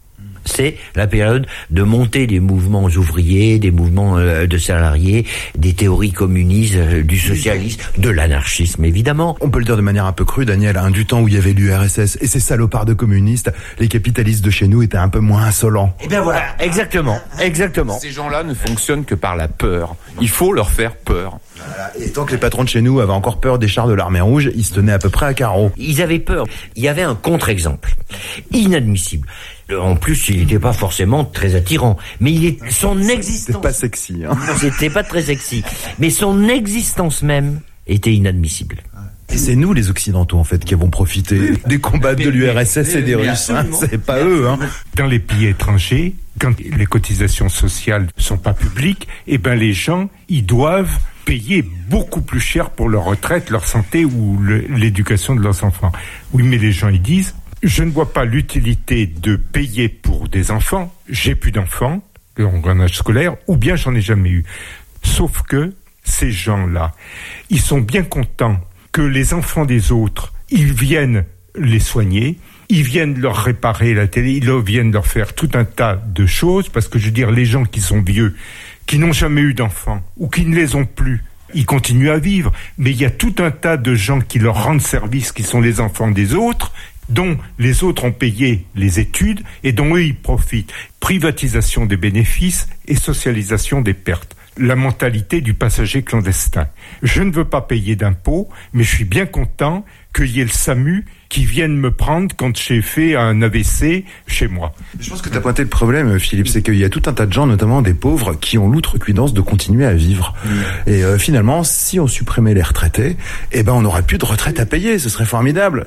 C'est la période de montée des mouvements ouvriers, des mouvements euh, de salariés, des théories communistes, euh, du socialisme, de l'anarchisme évidemment. On peut le dire de manière un peu crue, Daniel, hein, du temps où il y avait l'U R S S et ces salopards de communistes, les capitalistes de chez nous étaient un peu moins insolents. Eh bien voilà, exactement, exactement. Ces gens-là ne fonctionnent que par la peur. Il faut leur faire peur. Voilà. Et tant que les patrons de chez nous avaient encore peur des chars de l'armée rouge, ils se tenaient à peu près à carreau. Ils avaient peur. Il y avait un contre-exemple. Inadmissible. En plus, il n'était pas forcément très attirant. Mais il est, son existence... C'était pas sexy, hein. C'était pas très sexy. Mais son existence même était inadmissible. Et c'est nous, les Occidentaux, en fait, qui avons profité des combats de l'U R S S et des Russes. Hein. C'est pas eux, hein. Dans les pays étrangers, quand les cotisations sociales sont pas publiques, eh ben les gens, ils doivent payer beaucoup plus cher pour leur retraite, leur santé ou le, l'éducation de leurs enfants. Oui, mais les gens, ils disent, je ne vois pas l'utilité de payer pour des enfants, j'ai plus d'enfants, en âge scolaire, ou bien j'en ai jamais eu. Sauf que ces gens-là, ils sont bien contents que les enfants des autres, ils viennent les soigner, ils viennent leur réparer la télé, ils viennent leur faire tout un tas de choses, parce que je veux dire, les gens qui sont vieux, qui n'ont jamais eu d'enfants, ou qui ne les ont plus, ils continuent à vivre, mais il y a tout un tas de gens qui leur rendent service, qui sont les enfants des autres, dont les autres ont payé les études, et dont eux, ils profitent. Privatisation des bénéfices et socialisation des pertes. La mentalité du passager clandestin. Je ne veux pas payer d'impôts, mais je suis bien content qu'il y ait le SAMU qui vienne me prendre quand j'ai fait un A V C chez moi. Je pense que tu as pointé le problème, Philippe, c'est qu'il y a tout un tas de gens, notamment des pauvres, qui ont l'outrecuidance de continuer à vivre. Mmh. Et euh, finalement, si on supprimait les retraités, eh ben on n'aurait plus de retraite à payer, ce serait formidable.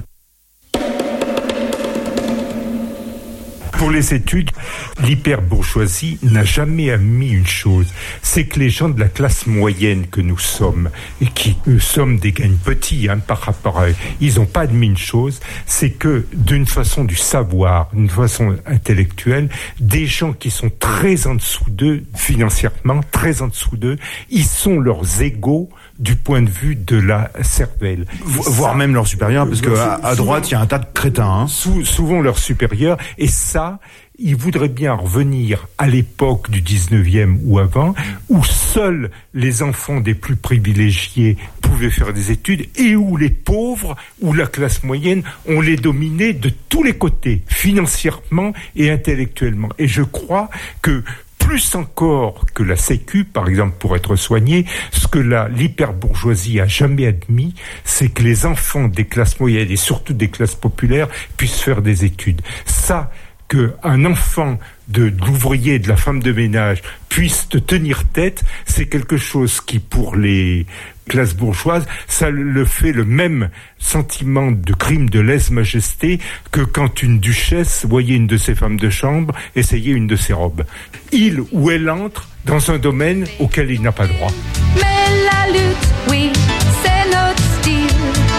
Pour les études, l'hyperbourgeoisie n'a jamais admis une chose, c'est que les gens de la classe moyenne que nous sommes, et qui nous sommes des gains petits hein, par rapport à eux, ils n'ont pas admis une chose, c'est que d'une façon du savoir, d'une façon intellectuelle, des gens qui sont très en dessous d'eux, financièrement, très en dessous d'eux, ils sont leurs égaux du point de vue de la cervelle. Vo- voire même leurs supérieurs, parce qu'à à droite, il y a un tas de crétins. Hein. Sou- souvent leurs supérieurs, et ça, ils voudraient bien revenir à l'époque du dix-neuvième ou avant, où seuls les enfants des plus privilégiés pouvaient faire des études, et où les pauvres, ou la classe moyenne, on les dominait de tous les côtés, financièrement et intellectuellement. Et je crois que plus encore que la Sécu, par exemple, pour être soigné, ce que la, l'hyperbourgeoisie a jamais admis, c'est que les enfants des classes moyennes et surtout des classes populaires puissent faire des études. Ça, qu'un enfant de, de l'ouvrier et de la femme de ménage puisse te tenir tête, c'est quelque chose qui, pour les classes bourgeoises, ça le fait le même sentiment de crime de lèse-majesté que quand une duchesse voyait une de ses femmes de chambre essayer une de ses robes. Il ou elle entre dans un domaine auquel il n'a pas droit. Mais la lutte, oui, c'est notre style.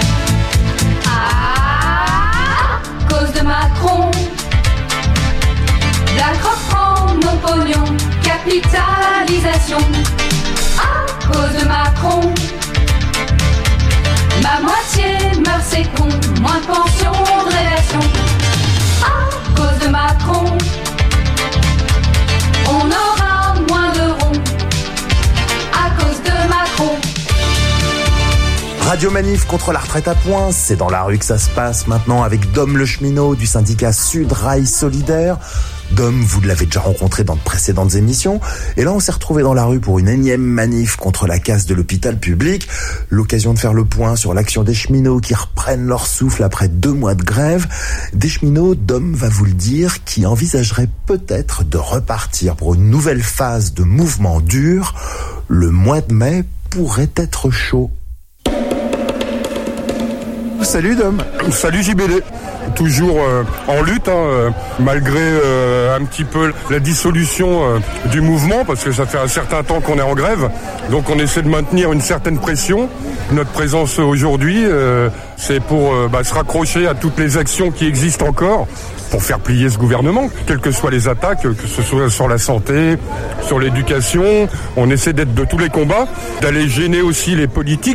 À cause de Macron, la croque prend nos pognons, capitalisation. À cause de Macron, ma moitié meurt, c'est con, moins de pension, de rédaction. À cause de Macron, on aura moins de ronds. À cause de Macron. Radio Manif contre la retraite à points, c'est dans la rue que ça se passe maintenant avec Dom le cheminot du syndicat Sud Rail Solidaire. Dom, vous l'avez déjà rencontré dans de précédentes émissions, et là on s'est retrouvé dans la rue pour une énième manif contre la casse de l'hôpital public, l'occasion de faire le point sur l'action des cheminots qui reprennent leur souffle après deux mois de grève, des cheminots, Dom va vous le dire, qui envisageraient peut-être de repartir pour une nouvelle phase de mouvement dur. Le mois de mai pourrait être chaud. Salut Dom. Salut J B D. Toujours euh, en lutte, hein, euh, malgré euh, un petit peu la dissolution euh, du mouvement, parce que ça fait un certain temps qu'on est en grève. Donc on essaie de maintenir une certaine pression. Notre présence aujourd'hui, euh, c'est pour euh, bah, se raccrocher à toutes les actions qui existent encore, pour faire plier ce gouvernement, quelles que soient les attaques, que ce soit sur la santé, sur l'éducation. On essaie d'être de tous les combats, d'aller gêner aussi les politiques,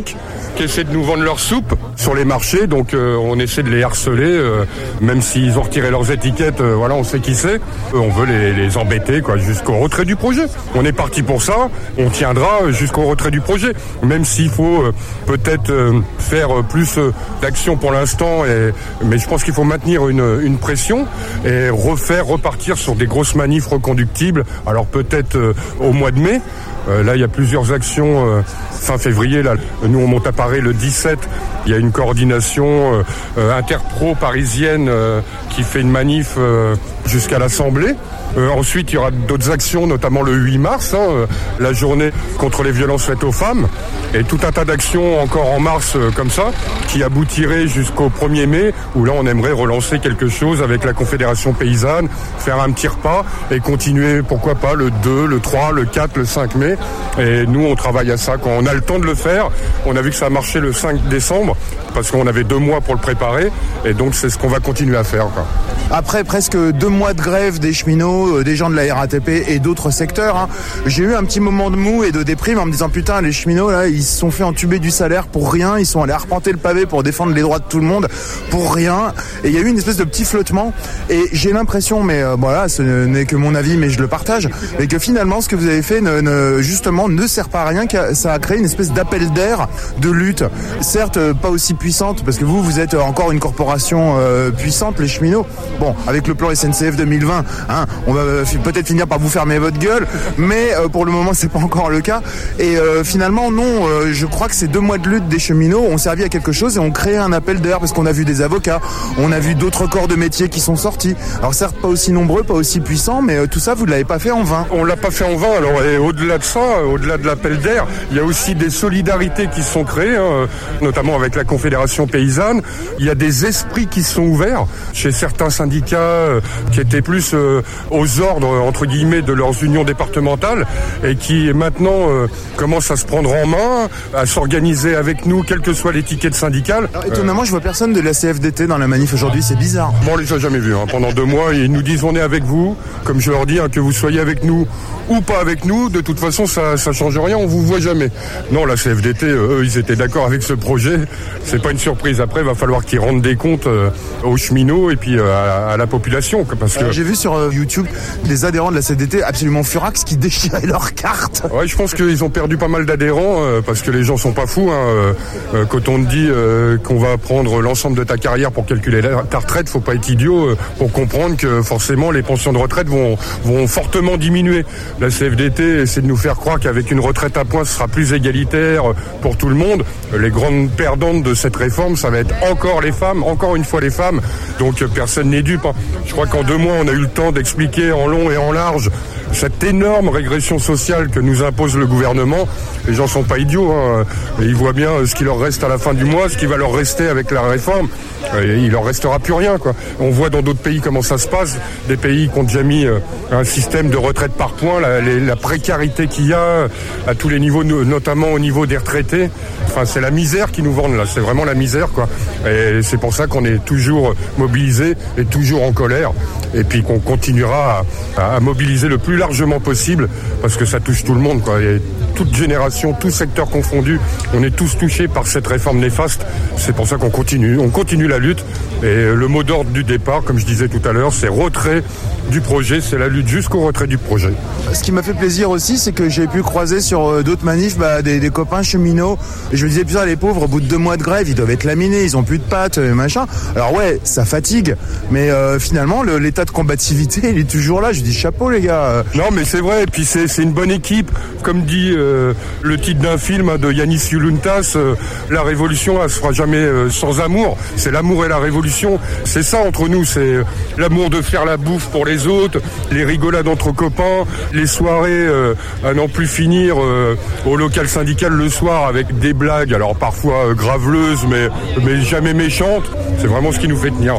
qui essaient de nous vendre leur soupe sur les marchés. Donc euh, on essaie de les harceler, euh, même s'ils ont retiré leurs étiquettes, euh, voilà, on sait qui c'est. Euh, on veut les, les embêter quoi, jusqu'au retrait du projet. On est parti pour ça, on tiendra jusqu'au retrait du projet. Même s'il faut euh, peut-être euh, faire plus euh, d'actions pour l'instant, et, mais je pense qu'il faut maintenir une, une pression et refaire, repartir sur des grosses manifs reconductibles. Alors peut-être euh, au mois de mai. Euh, là, il y a plusieurs actions euh, fin février. Là, nous, on monte à Paris le dix-sept. Il y a une coordination euh, euh, interpro parisienne euh, qui fait une manif euh, jusqu'à l'Assemblée. Euh, ensuite, il y aura d'autres actions, notamment le huit mars, hein, euh, la journée contre les violences faites aux femmes, et tout un tas d'actions encore en mars euh, comme ça, qui aboutirait jusqu'au premier mai, où là, on aimerait relancer quelque chose avec la Confédération paysanne, faire un petit repas et continuer, pourquoi pas, le deux, le trois, le quatre, le cinq mai. Et nous, on travaille à ça. Quand on a le temps de le faire, on a vu que ça a marché le cinq décembre, parce qu'on avait deux mois pour le préparer, et donc c'est ce qu'on va continuer à faire, quoi. Après presque deux mois de grève des cheminots, euh, des gens de la R A T P et d'autres secteurs, hein, j'ai eu un petit moment de mou et de déprime en me disant putain, les cheminots là, ils se sont fait entuber du salaire pour rien, ils sont allés arpenter le pavé pour défendre les droits de tout le monde pour rien, et il y a eu une espèce de petit flottement, et j'ai l'impression, mais euh, voilà, ce n'est que mon avis, mais je le partage, et que finalement ce que vous avez fait ne, ne, justement ne sert pas à rien, que ça a créé une espèce d'appel d'air de lutte, certes euh, pas aussi puissante, parce que vous, vous êtes encore une corporation euh, puissante, les cheminots. Bon, avec le plan S N C F deux mille vingt, hein, on va peut-être finir par vous fermer votre gueule, mais euh, pour le moment, c'est pas encore le cas. Et euh, finalement, non, euh, je crois que ces deux mois de lutte des cheminots ont servi à quelque chose et ont créé un appel d'air, parce qu'on a vu des avocats, on a vu d'autres corps de métier qui sont sortis. Alors certes, pas aussi nombreux, pas aussi puissants, mais euh, tout ça, vous ne l'avez pas fait en vain. On l'a pas fait en vain. Alors, et au-delà de ça, au-delà de l'appel d'air, il y a aussi des solidarités qui se sont créées, hein, notamment avec la Confédération paysanne. Il y a des esprits qui se sont ouverts chez certains syndicats euh, qui étaient plus euh, aux ordres, entre guillemets, de leurs unions départementales, et qui maintenant euh, commencent à se prendre en main, à s'organiser avec nous, quelle que soit l'étiquette syndicale. Alors, étonnamment, euh... je vois personne de la C F D T dans la manif aujourd'hui, c'est bizarre. Bon, on les a jamais vus, hein. Pendant deux mois, ils nous disent on est avec vous, comme je leur dis, hein, que vous soyez avec nous ou pas avec nous, de toute façon, ça, ça change rien, on vous voit jamais. Non, la C F D T, eux, ils étaient d'accord avec ce projet, c'est pas une surprise. Après, il va falloir qu'ils rendent des comptes euh, aux cheminots et puis euh, à, à la population, parce que... Euh, j'ai vu sur euh, YouTube des adhérents de la C F D T absolument furax qui déchiraient leurs cartes. Ouais, je pense qu'ils ont perdu pas mal d'adhérents, euh, parce que les gens sont pas fous, hein. Euh, quand on te dit euh, qu'on va prendre l'ensemble de ta carrière pour calculer la, ta retraite, faut pas être idiot euh, pour comprendre que forcément les pensions de retraite vont, vont fortement diminuer. La C F D T essaie de nous faire croire qu'avec une retraite à points, ce sera plus égalitaire pour tout le monde. Les grandes perdantes de cette réforme, ça va être encore les femmes, encore une fois les femmes. Donc personne n'est dupe, hein. Je crois qu'en deux mois, on a eu le temps d'expliquer en long et en large cette énorme régression sociale que nous impose le gouvernement. Les gens sont pas idiots, hein. Ils voient bien ce qu'il leur reste à la fin du mois, ce qui va leur rester avec la réforme. Et il leur restera plus rien, quoi. On voit dans d'autres pays comment ça se passe, des pays qui ont déjà mis un système de retraite par points, la, la précarité qu'il y a à tous les niveaux, notamment au niveau des retraités. Enfin, c'est la misère qui nous vendent là, c'est vraiment la misère, quoi. Et c'est pour ça qu'on est toujours mobilisés et toujours en colère, et puis qu'on continuera à, à mobiliser le plus largement possible, parce que ça touche tout le monde, quoi. Et toute génération, tout secteur confondu, on est tous touchés par cette réforme néfaste. C'est pour ça qu'on continue, on continue la lutte. Et le mot d'ordre du départ, comme je disais tout à l'heure, c'est retrait du projet, c'est la lutte jusqu'au retrait du projet. Ce qui m'a fait plaisir aussi, c'est que j'ai pu croiser sur d'autres manifs bah, des, des copains cheminots. Et je me disais, putain, les pauvres, au bout de deux mois de grève, ils doivent être laminés, ils ont plus de pâtes, machin. Alors ouais, ça fatigue, mais euh, finalement, le, l'état de combativité, il est toujours là. Je dis chapeau, les gars. Non, mais c'est vrai, et puis c'est, c'est une bonne équipe. Comme dit euh, le titre d'un film hein, de Yanis Yuluntas, euh, la révolution, elle se fera jamais euh, sans amour. C'est l'amour et la révolution. C'est ça entre nous, c'est l'amour de faire la bouffe pour les autres, les rigolades entre copains, les soirées euh, à n'en plus finir euh, au local syndical le soir avec des blagues, alors parfois euh, graveleuses, mais, mais jamais méchantes. C'est vraiment ce qui nous fait tenir.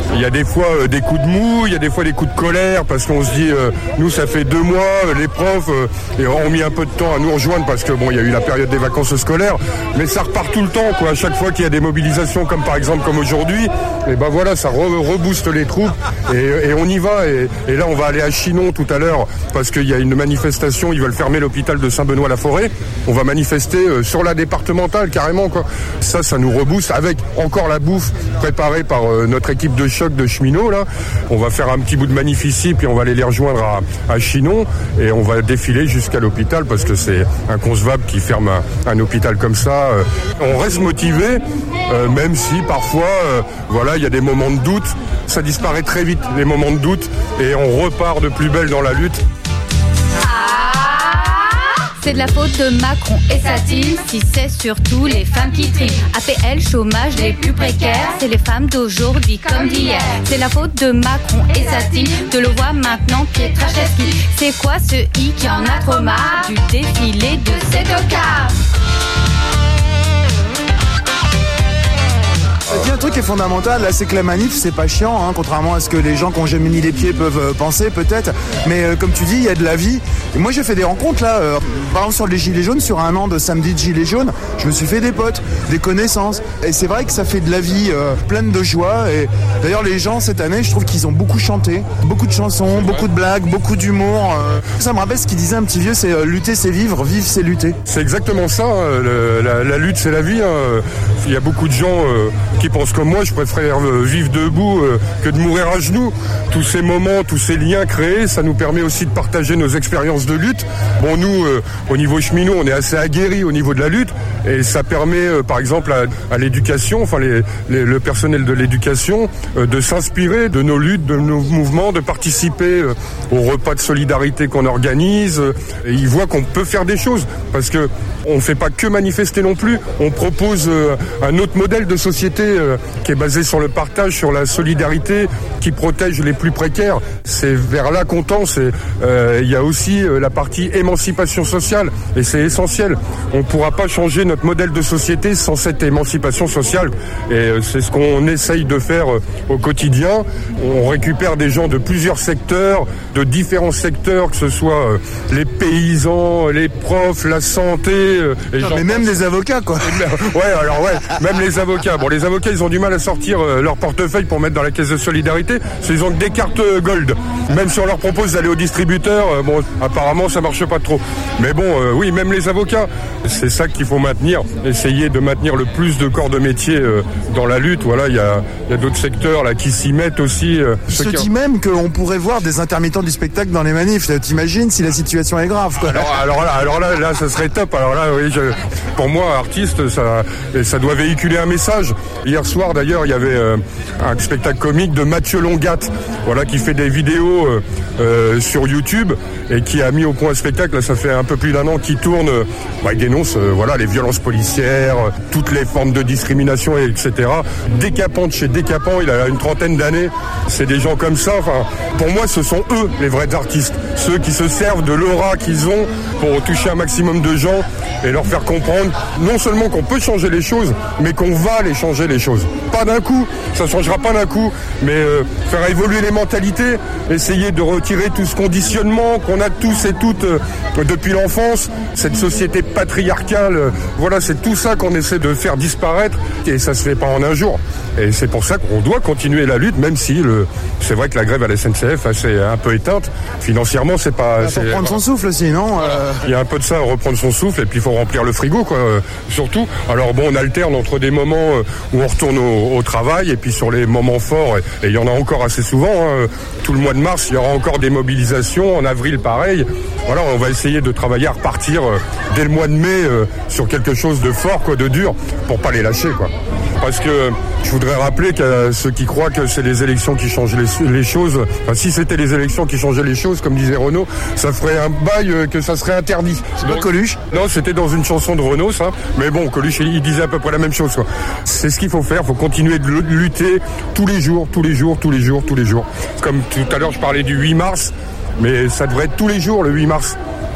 Il y a des fois euh, des coups de mou, il y a des fois des coups de colère parce qu'on se dit, euh, nous ça fait deux mois, euh, les profs euh, ont mis un peu de temps à nous rejoindre parce que bon, il y a eu la période des vacances scolaires, mais ça repart tout le temps, quoi. À chaque fois qu'il y a des mobilisations, comme par exemple comme aujourd'hui, et ben voilà, ça re- rebooste les troupes et, et on y va. Et, et là, on va aller à Chinon tout à l'heure parce qu'il y a une manifestation. Ils veulent fermer l'hôpital de Saint-Benoît-la-Forêt. On va manifester euh, sur la départementale carrément, quoi. Ça, ça nous rebooste avec encore la bouffe préparée par euh, notre équipe de choc de cheminots là. On va faire un petit bout de manif ici, puis on va aller les rejoindre à, à Chinon et on va défiler jusqu'à l'hôpital parce que c'est inconcevable qu'ils ferment un, un hôpital comme ça. Euh, on reste motivé, euh, même si parfois, euh, voilà, il y a des moments de doute. Ça disparaît très vite, les moments de doute, et on repart de plus belle dans la lutte. C'est de la faute de Macron et sa team, si c'est surtout les femmes qui triment. A P L, chômage, les plus précaires, c'est les femmes d'aujourd'hui comme d'hier. C'est la faute de Macron et sa team, de le voir maintenant Pietraszewski. C'est quoi ce i qui en a trop marre du défilé de ces tocards? Il y a un truc qui est fondamental, là, c'est que la manif, c'est pas chiant, hein, contrairement à ce que les gens qui ont jamais mis les pieds peuvent euh, penser, peut-être. Mais euh, comme tu dis, il y a de la vie. Et moi, j'ai fait des rencontres, là, euh, par exemple, sur les Gilets jaunes, sur un an de samedi de Gilets jaunes, je me suis fait des potes, des connaissances. Et c'est vrai que ça fait de la vie euh, pleine de joie. Et d'ailleurs, les gens, cette année, je trouve qu'ils ont beaucoup chanté. Beaucoup de chansons, beaucoup de blagues, beaucoup d'humour. Euh. Ça me rappelle ce qu'il disait un petit vieux, c'est euh, lutter, c'est vivre, vivre, c'est lutter. C'est exactement ça, hein, le, la, la lutte, c'est la vie. Hein. Il y a beaucoup de gens euh, qui pensent comme moi, je préfère euh, vivre debout euh, que de mourir à genoux. Tous ces moments, tous ces liens créés, ça nous permet aussi de partager nos expériences de lutte. Bon, nous, euh, au niveau cheminot, on est assez aguerris au niveau de la lutte, et ça permet, euh, par exemple, à, à l'éducation, enfin les, les, le personnel de l'éducation, euh, de s'inspirer de nos luttes, de nos mouvements, de participer euh, aux repas de solidarité qu'on organise. Euh, et ils voient qu'on peut faire des choses, parce que on fait pas que manifester non plus. On propose euh, un autre modèle de société euh, qui est basé sur le partage, sur la solidarité, qui protège les plus précaires. C'est vers là qu'on tend. C'est, euh, il y a aussi euh, la partie émancipation sociale, et c'est essentiel. On ne pourra pas changer notre modèle de société sans cette émancipation sociale, et euh, c'est ce qu'on essaye de faire euh, au quotidien. On récupère des gens de plusieurs secteurs, de différents secteurs, que ce soit euh, les paysans, les profs, la santé. Euh, les non, gens mais même les avocats, quoi. Ouais, alors ouais, même les avocats. Bon, les avocats, ils ont du mal à sortir euh, leur portefeuille pour mettre dans la caisse de solidarité. C'est ils ont que des cartes euh, gold. Même si on leur propose d'aller au distributeur, euh, bon, apparemment, ça marche pas trop. Mais bon, euh, oui, même les avocats, c'est ça qu'il faut maintenir. Essayer de maintenir le plus de corps de métier euh, dans la lutte. Voilà, il y a, y a d'autres secteurs là qui s'y mettent aussi. Euh, Je te qui... dis même qu'on pourrait voir des intermittents du spectacle dans les manifs. T'imagines si la situation est grave, quoi. Alors, alors là, alors là, là, ça serait top. Alors là, oui, je, pour moi, artiste, ça, ça doit véhiculer un message. Hier soir, d'ailleurs, il y avait euh, un spectacle comique de Mathieu Longat, voilà, qui fait des vidéos euh, euh, sur YouTube et qui a mis au point un spectacle. Là, ça fait un peu plus d'un an qu'il tourne. Euh, bah, il dénonce, euh, voilà, les violences policières, euh, toutes les formes de discrimination, et cetera. Décapant de chez Décapant, il a une trentaine d'années. C'est des gens comme ça. Enfin, pour moi, ce sont eux les vrais artistes, ceux qui se servent de l'aura qu'ils ont pour toucher un maximum de gens et leur faire comprendre non seulement qu'on peut changer les choses, mais qu'on va les changer les choses. Pas d'un coup, ça changera pas d'un coup, mais euh, faire évoluer les mentalités, essayer de retirer tout ce conditionnement qu'on a tous et toutes euh, depuis l'enfance, cette société patriarcale, euh, voilà, c'est tout ça qu'on essaie de faire disparaître, et ça se fait pas en un jour. Et c'est pour ça qu'on doit continuer la lutte, même si le, c'est vrai que la grève à la S N C F c'est un peu éteinte. Financièrement, c'est pas... Il faut reprendre son souffle aussi, non? euh... Il y a un peu de ça, reprendre son souffle, et puis il faut remplir le frigo, quoi, euh, surtout. Alors bon, on alterne entre des moments euh, où on retourne au, au travail, et puis sur les moments forts, et il y en a encore assez souvent, hein, tout le mois de mars, il y aura encore des mobilisations, en avril pareil. Voilà, on va essayer de travailler à repartir euh, dès le mois de mai euh, sur quelque chose de fort, quoi, de dur, pour pas les lâcher, quoi. Parce que je voudrais rappeler qu'à ceux qui croient que c'est les élections qui changent les, les choses, enfin, si c'était les élections qui changeaient les choses, comme disait Renaud, ça ferait un bail euh, que ça serait interdit. C'est pas Coluche? Non, c'était dans une chanson de Renaud, ça. Mais bon, Coluche, il disait à peu près la même chose, quoi. C'est ce qu'il faut faire, il faut continuer de lutter tous les jours, tous les jours, tous les jours, tous les jours. Comme tout à l'heure, je parlais du huit mars, mais ça devrait être tous les jours, le huit mars.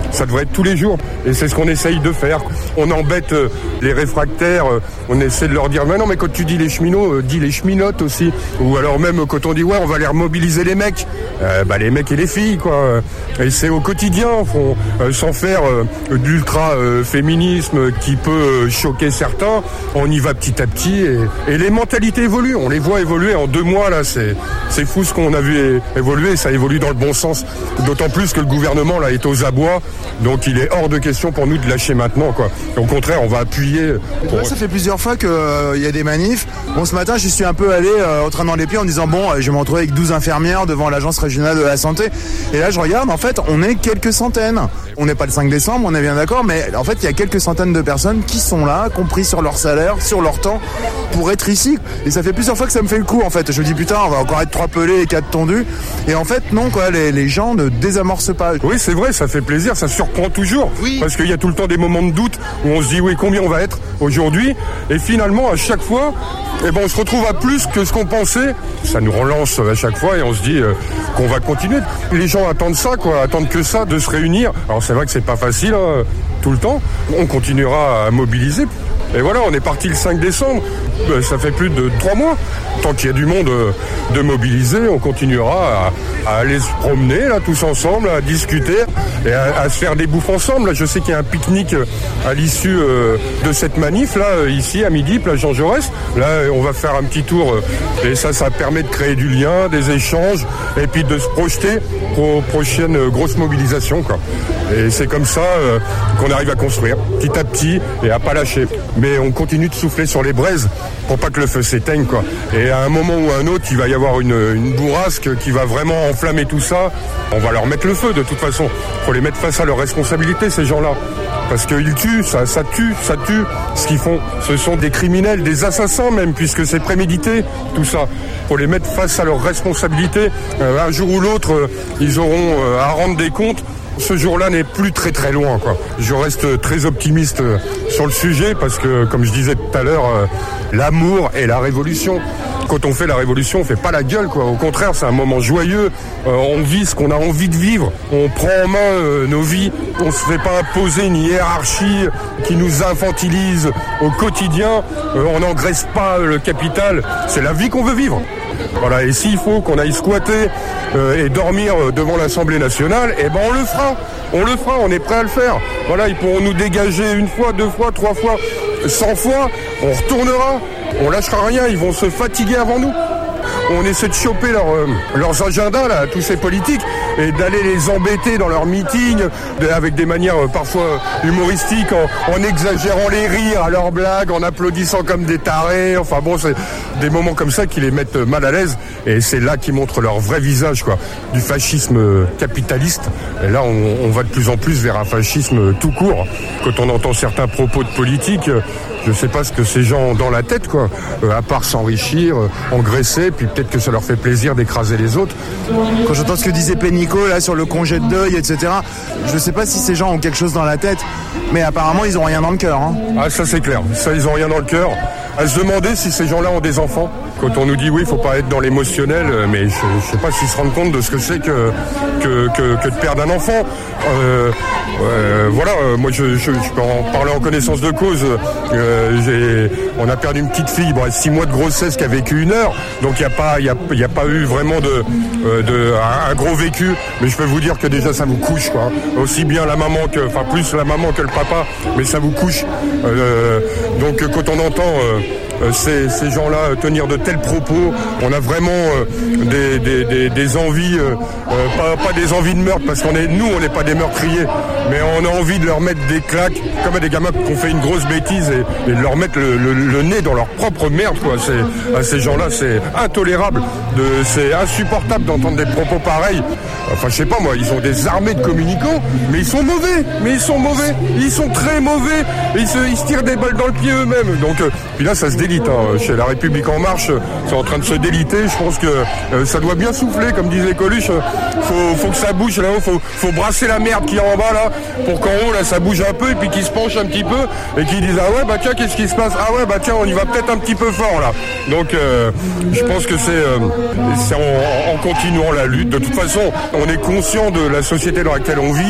ça devrait être tous les jours. Et c'est ce qu'on essaye de faire. On embête euh, les réfractaires, euh, on essaie de leur dire, mais non, mais quand tu dis les cheminots, euh, dis les cheminotes aussi. Ou alors même quand on dit, ouais, on va les remobiliser les mecs, euh, bah les mecs et les filles, quoi. Et c'est au quotidien, faut, euh, sans faire euh, d'ultra-féminisme euh, qui peut euh, choquer certains, on y va petit à petit et, et les mentalités évoluent, on les voit évoluer en deux mois, là, c'est, c'est fou ce qu'on a vu é- évoluer, ça évolue dans le bon sens. D'autant plus que le gouvernement, là, est aux abois, donc il est hors de question pour nous de lâcher maintenant, quoi. Au contraire, on va appuyer. Pour... Là, ça fait plusieurs fois qu'il euh, y a des manifs. Bon, ce matin, j'y suis un peu allé euh, en traînant les pieds en disant, bon, euh, je vais me retrouver avec douze infirmières devant l'agence régionale de la santé. Et là, je regarde, en fait, on est quelques centaines. On n'est pas le cinq décembre, on est bien d'accord, mais en fait, il y a quelques centaines de personnes qui sont là, compris sur leur salaire, sur leur temps, pour être ici. Et ça fait plusieurs fois que ça me fait le coup, en fait. Je me dis, putain, on va encore être trois pelés et quatre tondus. Et en fait, non, quoi, les, les gens ne désamorcent pas. Oui, c'est vrai, ça fait plaisir, ça surprend toujours. Oui. Parce qu'il y a tout le temps des moments de doute où on se dit, oui, combien on va être aujourd'hui? Et finalement, à chaque fois, eh ben, on se retrouve à plus que ce qu'on pensait. Ça nous relance à chaque fois et on se dit euh, qu'on va continuer. Les gens attendent ça, quoi, attendent que ça, de se réunir. Alors c'est vrai que c'est pas facile, hein, tout le temps. On continuera à mobiliser. Et voilà, on est parti le cinq décembre. Ça fait plus de trois mois. Tant qu'il y a du monde de mobiliser, on continuera à, à aller se promener là tous ensemble, à discuter et à, à se faire des bouffes ensemble. Je sais qu'il y a un pique-nique à l'issue de cette manif là, ici à midi, place Jean Jaurès. Là, on va faire un petit tour et ça, ça permet de créer du lien, des échanges et puis de se projeter aux prochaines grosses mobilisations, quoi. Et c'est comme ça euh, qu'on arrive à construire, petit à petit, et à pas lâcher. Mais on continue de souffler sur les braises pour pas que le feu s'éteigne, quoi. Et à un moment ou à un autre, il va y avoir une, une bourrasque qui va vraiment enflammer tout ça. On va leur mettre le feu, de toute façon. Faut les mettre face à leurs responsabilités, ces gens-là. Parce qu'ils tuent, ça, ça tue, ça tue. Ce qu'ils font, ce sont des criminels, des assassins même, puisque c'est prémédité, tout ça. Faut les mettre face à leurs responsabilités. Euh, un jour ou l'autre, euh, ils auront euh, à rendre des comptes. Ce jour-là n'est plus très très loin, quoi. Je reste très optimiste sur le sujet parce que, comme je disais tout à l'heure, euh, l'amour est la révolution. Quand on fait la révolution, on fait pas la gueule, quoi. Au contraire, c'est un moment joyeux. Euh, on vit ce qu'on a envie de vivre. On prend en main euh, nos vies. On se fait pas imposer une hiérarchie qui nous infantilise au quotidien. Euh, on n'engraisse pas le capital. C'est la vie qu'on veut vivre. Voilà, et s'il faut qu'on aille squatter euh, et dormir devant l'Assemblée nationale, eh ben on le fera, on le fera, on est prêt à le faire. Voilà, ils pourront nous dégager une fois, deux fois, trois fois, cent fois, on retournera, on lâchera rien, ils vont se fatiguer avant nous. On essaie de choper leur, euh, leurs agendas, là, tous ces politiques, et d'aller les embêter dans leurs meetings, de, avec des manières euh, parfois humoristiques, en, en exagérant les rires à leurs blagues, en applaudissant comme des tarés. Enfin bon, c'est des moments comme ça qui les mettent mal à l'aise, et c'est là qu'ils montrent leur vrai visage, quoi, du fascisme capitaliste. Et là, on, on va de plus en plus vers un fascisme tout court. Quand on entend certains propos de politique, je sais pas ce que ces gens ont dans la tête, quoi, euh, à part s'enrichir, euh, engraisser, puis peut-être que ça leur fait plaisir d'écraser les autres. Quand j'entends ce que disait Pénicaud là sur le congé de deuil, et cetera, je sais pas si ces gens ont quelque chose dans la tête, mais apparemment ils ont rien dans le cœur, hein. Ah, ça c'est clair, ça ils ont rien dans le cœur. À se demander si ces gens-là ont des enfants. Quand on nous dit oui, il faut pas être dans l'émotionnel, mais je, je sais pas s'ils se rendent compte de ce que c'est que que, que, que de perdre un enfant. Euh, euh, voilà, euh, moi je, je, je peux en parler en connaissance de cause. Euh, j'ai, on a perdu une petite fille, bon, six mois de grossesse qui a vécu une heure, donc il y a pas, il y a, il y a pas eu vraiment de, euh, de un, un gros vécu. Mais je peux vous dire que déjà ça vous couche, quoi. Aussi bien la maman que, enfin plus la maman que le papa, mais ça vous couche. Euh, donc quand on entend euh, Euh, ces, ces gens-là tenir de tels propos, on a vraiment euh, des, des, des, des envies, euh, euh, pas, pas des envies de meurtre, parce qu'on est, nous, on n'est pas des meurtriers, mais on a envie de leur mettre des claques, comme à des gamins qui ont fait une grosse bêtise, et, et de leur mettre le, le, le nez dans leur propre merde, quoi. C'est, à ces gens-là, c'est intolérable, de, c'est insupportable d'entendre des propos pareils. Enfin, je sais pas moi, ils ont des armées de communicants, mais ils sont mauvais, mais ils sont mauvais, ils sont très mauvais, et ils se, ils se tirent des balles dans le pied eux-mêmes. Donc, euh, puis là, ça se délite, hein. Chez La République En Marche, c'est en train de se déliter. Je pense que euh, ça doit bien souffler, comme disait Coluche. Faut, faut que ça bouge là-haut, faut, faut brasser la merde qui est en bas là, pour qu'en haut là, ça bouge un peu, et puis qu'ils se penchent un petit peu, et qu'ils disent ah ouais bah tiens, qu'est-ce qui se passe? Ah ouais bah tiens, on y va peut-être un petit peu fort là. Donc, euh, je pense que c'est, euh, c'est en, en continuant la lutte. De toute façon, on est conscient de la société dans laquelle on vit,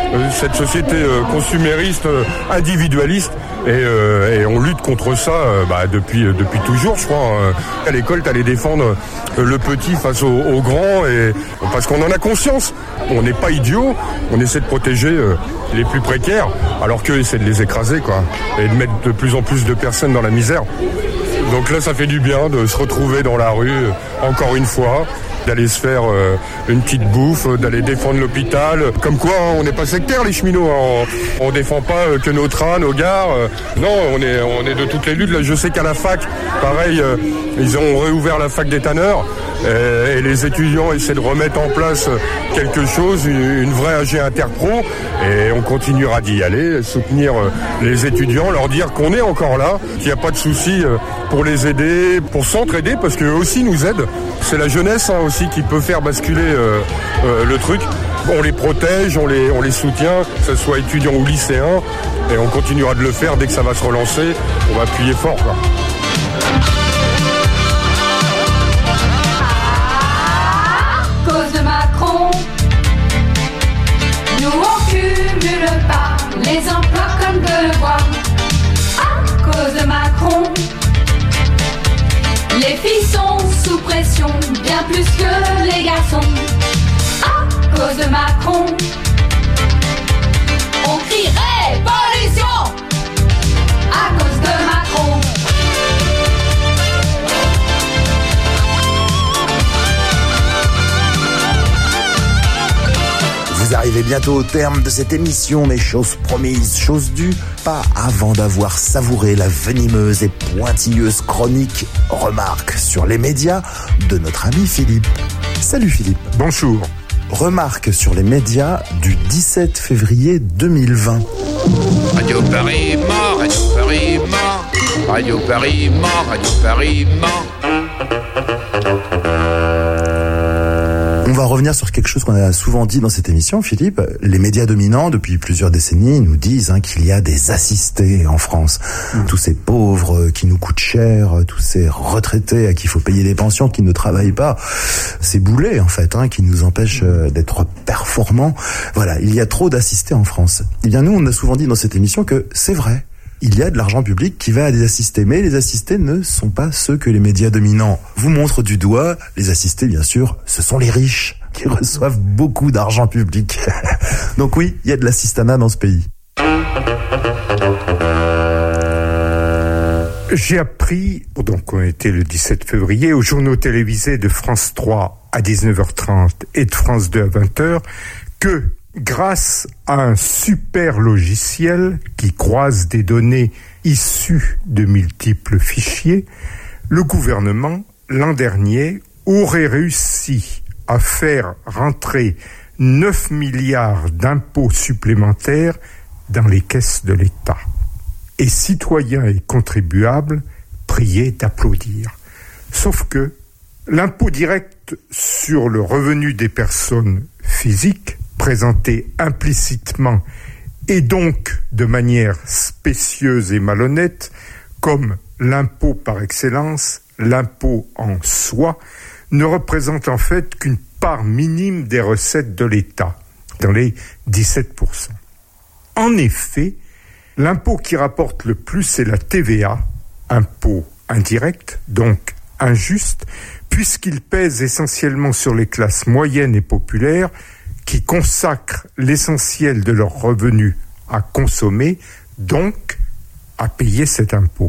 euh, cette société euh, consumériste, euh, individualiste, et, euh, et on lutte contre ça euh, bah, depuis euh, depuis toujours, je crois. Euh, à l'école, t'allais défendre euh, le petit face au, au grand, et parce qu'on en a conscience. On n'est pas idiots, on essaie de protéger euh, les plus précaires, alors qu'eux essaient de les écraser, quoi, et de mettre de plus en plus de personnes dans la misère. Donc là, ça fait du bien de se retrouver dans la rue, euh, encore une fois, d'aller se faire euh, une petite bouffe, euh, d'aller défendre l'hôpital. Comme quoi, hein, on n'est pas sectaires, les cheminots. Hein. On, on défend pas euh, que nos trains, nos gares. Euh, non, on est, on est de toutes les luttes. Là, je sais qu'à la fac, pareil, euh, ils ont réouvert la fac des tanneurs. Et les étudiants essaient de remettre en place quelque chose, une vraie A G interpro, et on continuera d'y aller, soutenir les étudiants, leur dire qu'on est encore là, qu'il n'y a pas de souci pour les aider, pour s'entraider, parce qu'eux aussi nous aident. C'est la jeunesse hein, aussi qui peut faire basculer euh, euh, le truc. On les protège, on les, on les soutient, que ce soit étudiants ou lycéens, et on continuera de le faire dès que ça va se relancer. On va appuyer fort, quoi. Les emplois comme de le bois, à cause de Macron. Les filles sont sous pression, bien plus que les garçons, à cause de Macron. On crie révolution, à cause de Macron. Vous arrivez bientôt au terme de cette émission, mais chose promise, chose due, pas avant d'avoir savouré la venimeuse et pointilleuse chronique Remarque sur les médias de notre ami Philippe. Salut Philippe. Bonjour. Remarque sur les médias du dix-sept février deux mille vingt. Radio Paris mort, Radio Paris mort, Radio Paris mort, Radio Paris mort. On va revenir sur quelque chose qu'on a souvent dit dans cette émission, Philippe. Les médias dominants, depuis plusieurs décennies, nous disent hein, qu'il y a des assistés en France. Mmh. Tous ces pauvres qui nous coûtent cher, tous ces retraités à qui il faut payer des pensions, qui ne travaillent pas. Ces boulets, en fait, hein, qui nous empêchent euh, d'être performants. Voilà, il y a trop d'assistés en France. Eh bien, nous, on a souvent dit dans cette émission que c'est vrai. Il y a de l'argent public qui va à des assistés, mais les assistés ne sont pas ceux que les médias dominants vous montrent du doigt. Les assistés, bien sûr, ce sont les riches qui reçoivent beaucoup d'argent public. Donc oui, il y a de l'assistanat dans ce pays. J'ai appris, donc on était le dix-sept février, aux journaux télévisés de France trois à dix-neuf heures trente et de France deux à vingt heures, que grâce à un super logiciel qui croise des données issues de multiples fichiers, le gouvernement, l'an dernier, aurait réussi à faire rentrer neuf milliards d'impôts supplémentaires dans les caisses de l'État. Et citoyens et contribuables priaient d'applaudir. Sauf que l'impôt direct sur le revenu des personnes physiques, présenté implicitement et donc de manière spécieuse et malhonnête comme l'impôt par excellence, l'impôt en soi, ne représente en fait qu'une part minime des recettes de l'État, dans les dix-sept pour cent. En effet, l'impôt qui rapporte le plus, c'est la T V A, impôt indirect, donc injuste, puisqu'il pèse essentiellement sur les classes moyennes et populaires, qui consacrent l'essentiel de leurs revenus à consommer, donc à payer cet impôt.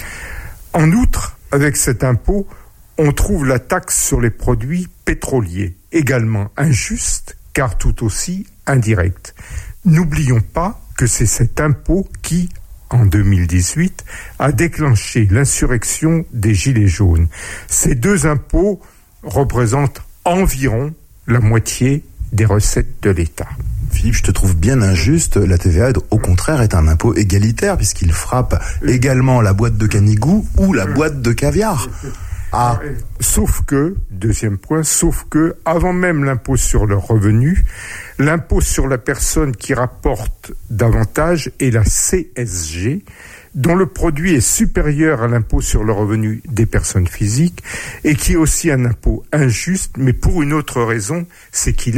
En outre, avec cet impôt, on trouve la taxe sur les produits pétroliers, également injuste, car tout aussi indirecte. N'oublions pas que c'est cet impôt qui, en deux mille dix-huit, a déclenché l'insurrection des Gilets jaunes. Ces deux impôts représentent environ la moitié des recettes de l'État. Philippe, je te trouve bien injuste. La T V A, au contraire, est un impôt égalitaire puisqu'il frappe également la boîte de canigou ou la boîte de caviar. Ah. Sauf que, deuxième point, sauf que, avant même l'impôt sur le revenu, l'impôt sur la personne qui rapporte davantage est la C S G, dont le produit est supérieur à l'impôt sur le revenu des personnes physiques et qui est aussi un impôt injuste, mais pour une autre raison, c'est qu'il est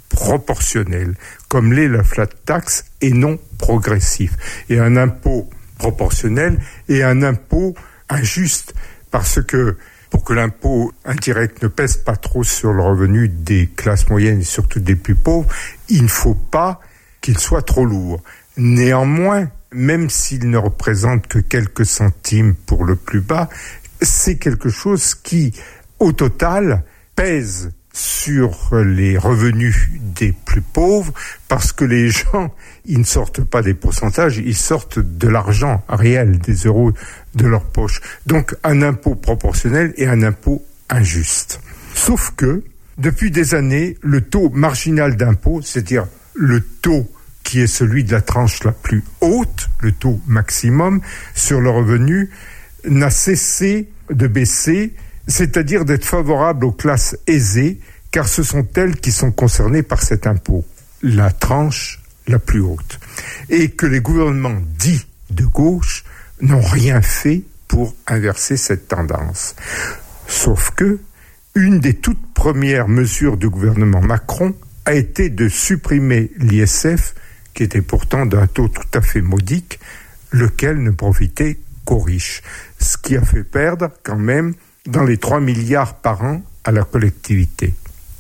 proportionnel, comme l'est la flat tax, et non progressif. Et un impôt proportionnel est un impôt injuste, parce que pour que l'impôt indirect ne pèse pas trop sur le revenu des classes moyennes et surtout des plus pauvres, il ne faut pas qu'il soit trop lourd. Néanmoins, même s'il ne représente que quelques centimes pour le plus bas, c'est quelque chose qui, au total, pèse sur les revenus des plus pauvres, parce que les gens, ils ne sortent pas des pourcentages, ils sortent de l'argent réel, des euros de leur poche. Donc un impôt proportionnel et un impôt injuste. Sauf que, depuis des années, le taux marginal d'impôt, c'est-à-dire le taux qui est celui de la tranche la plus haute, le taux maximum sur le revenu, n'a cessé de baisser, c'est-à-dire d'être favorable aux classes aisées, car ce sont elles qui sont concernées par cet impôt, la tranche la plus haute. Et que les gouvernements dits de gauche n'ont rien fait pour inverser cette tendance. Sauf que, une des toutes premières mesures du gouvernement Macron a été de supprimer l'I S F, qui était pourtant d'un taux tout à fait modique, lequel ne profitait qu'aux riches. Ce qui a fait perdre quand même dans les trois milliards par an à la collectivité.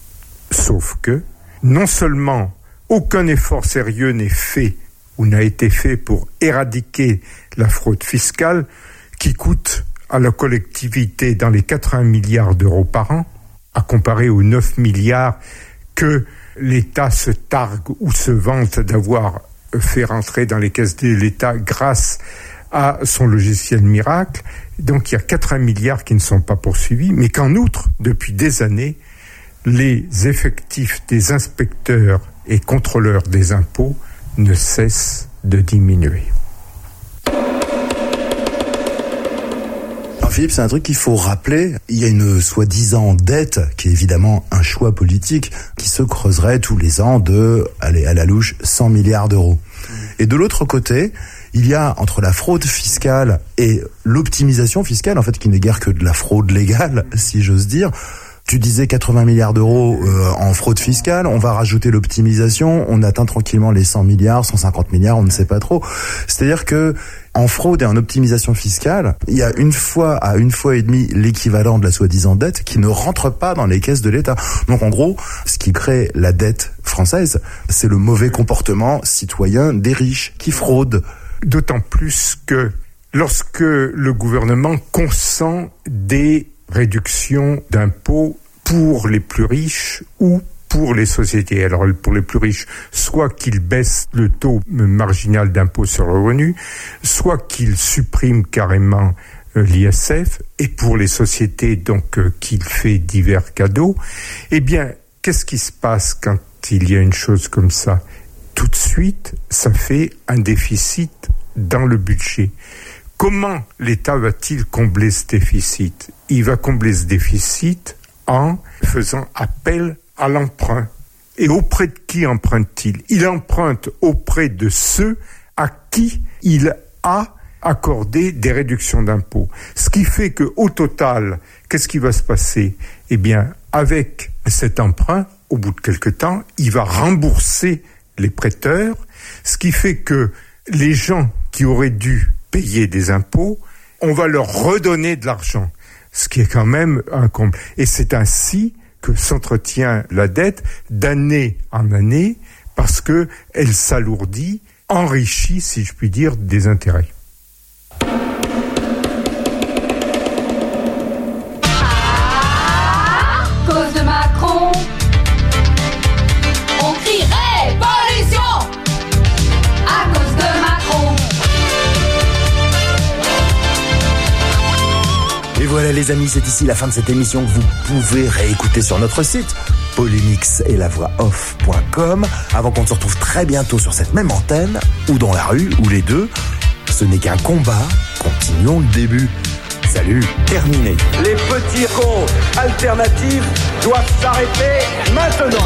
Sauf que, non seulement aucun effort sérieux n'est fait ou n'a été fait pour éradiquer la fraude fiscale, qui coûte à la collectivité dans les quatre-vingts milliards d'euros par an, à comparer aux neuf milliards que l'État se targue ou se vante d'avoir fait rentrer dans les caisses de l'État grâce à son logiciel miracle. Donc il y a quatre-vingts milliards qui ne sont pas poursuivis, mais qu'en outre, depuis des années, les effectifs des inspecteurs et contrôleurs des impôts ne cessent de diminuer. Alors Philippe, c'est un truc qu'il faut rappeler. Il y a une soi-disant dette qui est évidemment un choix politique qui se creuserait tous les ans de, allez, à la louche, cent milliards d'euros. Et de l'autre côté, il y a entre la fraude fiscale et l'optimisation fiscale, en fait, qui n'est guère que de la fraude légale, si j'ose dire. Tu disais quatre-vingts milliards d'euros euh, en fraude fiscale, on va rajouter l'optimisation, on atteint tranquillement les cent milliards, cent cinquante milliards, on ne sait pas trop. C'est-à-dire que en fraude et en optimisation fiscale, il y a une fois à une fois et demie l'équivalent de la soi-disant dette qui ne rentre pas dans les caisses de l'État. Donc en gros, ce qui crée la dette française, c'est le mauvais comportement citoyen des riches qui fraudent. D'autant plus que lorsque le gouvernement consent des réduction d'impôts pour les plus riches ou pour les sociétés. Alors pour les plus riches, soit qu'ils baissent le taux marginal d'impôt sur le revenu, soit qu'ils suppriment carrément euh, l'I S F, et pour les sociétés, donc euh, qu'il fait divers cadeaux. Eh bien, qu'est-ce qui se passe quand il y a une chose comme ça? Tout de suite, ça fait un déficit dans le budget. Comment l'État va-t-il combler ce déficit? Il va combler ce déficit en faisant appel à l'emprunt. Et auprès de qui emprunte-t-il? Il emprunte auprès de ceux à qui il a accordé des réductions d'impôts. Ce qui fait qu'au total, qu'est-ce qui va se passer? Eh bien, avec cet emprunt, au bout de quelque temps, il va rembourser les prêteurs, ce qui fait que les gens qui auraient dû payer des impôts, on va leur redonner de l'argent, ce qui est quand même un comble. Et c'est ainsi que s'entretient la dette d'année en année, parce que elle s'alourdit, enrichit, si je puis dire, des intérêts. À cause de Macron, on crie révolution. À cause de Macron. Et voilà les amis, c'est ici la fin de cette émission que vous pouvez réécouter sur notre site polémix et la voix off point com, avant qu'on se retrouve très bientôt sur cette même antenne, ou dans la rue, ou les deux. Ce n'est qu'un combat, continuons le début. Salut, terminé. Les petits cons alternatifs doivent s'arrêter maintenant.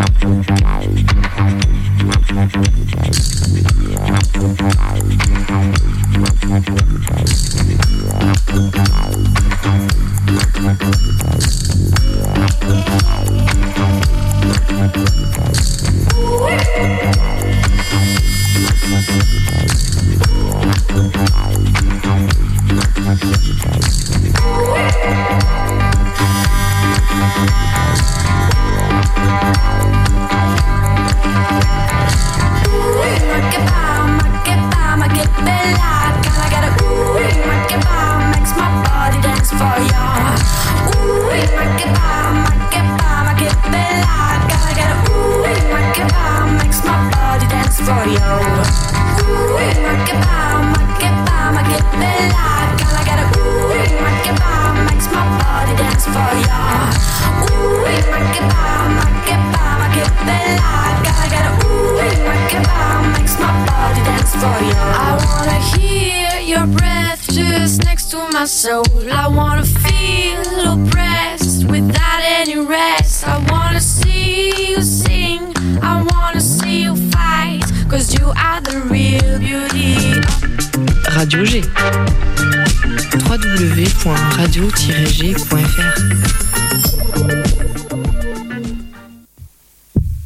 Yeah. you. Ooh, make it bow, make it bow, make it bella. Gotta get a ooh, make it bow, makes my body dance for you. Ooh, make it bow, make it bow, make it bella. Gotta get a ooh, make it bow, makes my body dance for you. I wanna hear your breath just next to my soul. I wanna feel oppressed without any rest. I wanna see you sing, I wanna see you fight, cause you are the real beauty. Radio G. w w w point radio tiret g point f r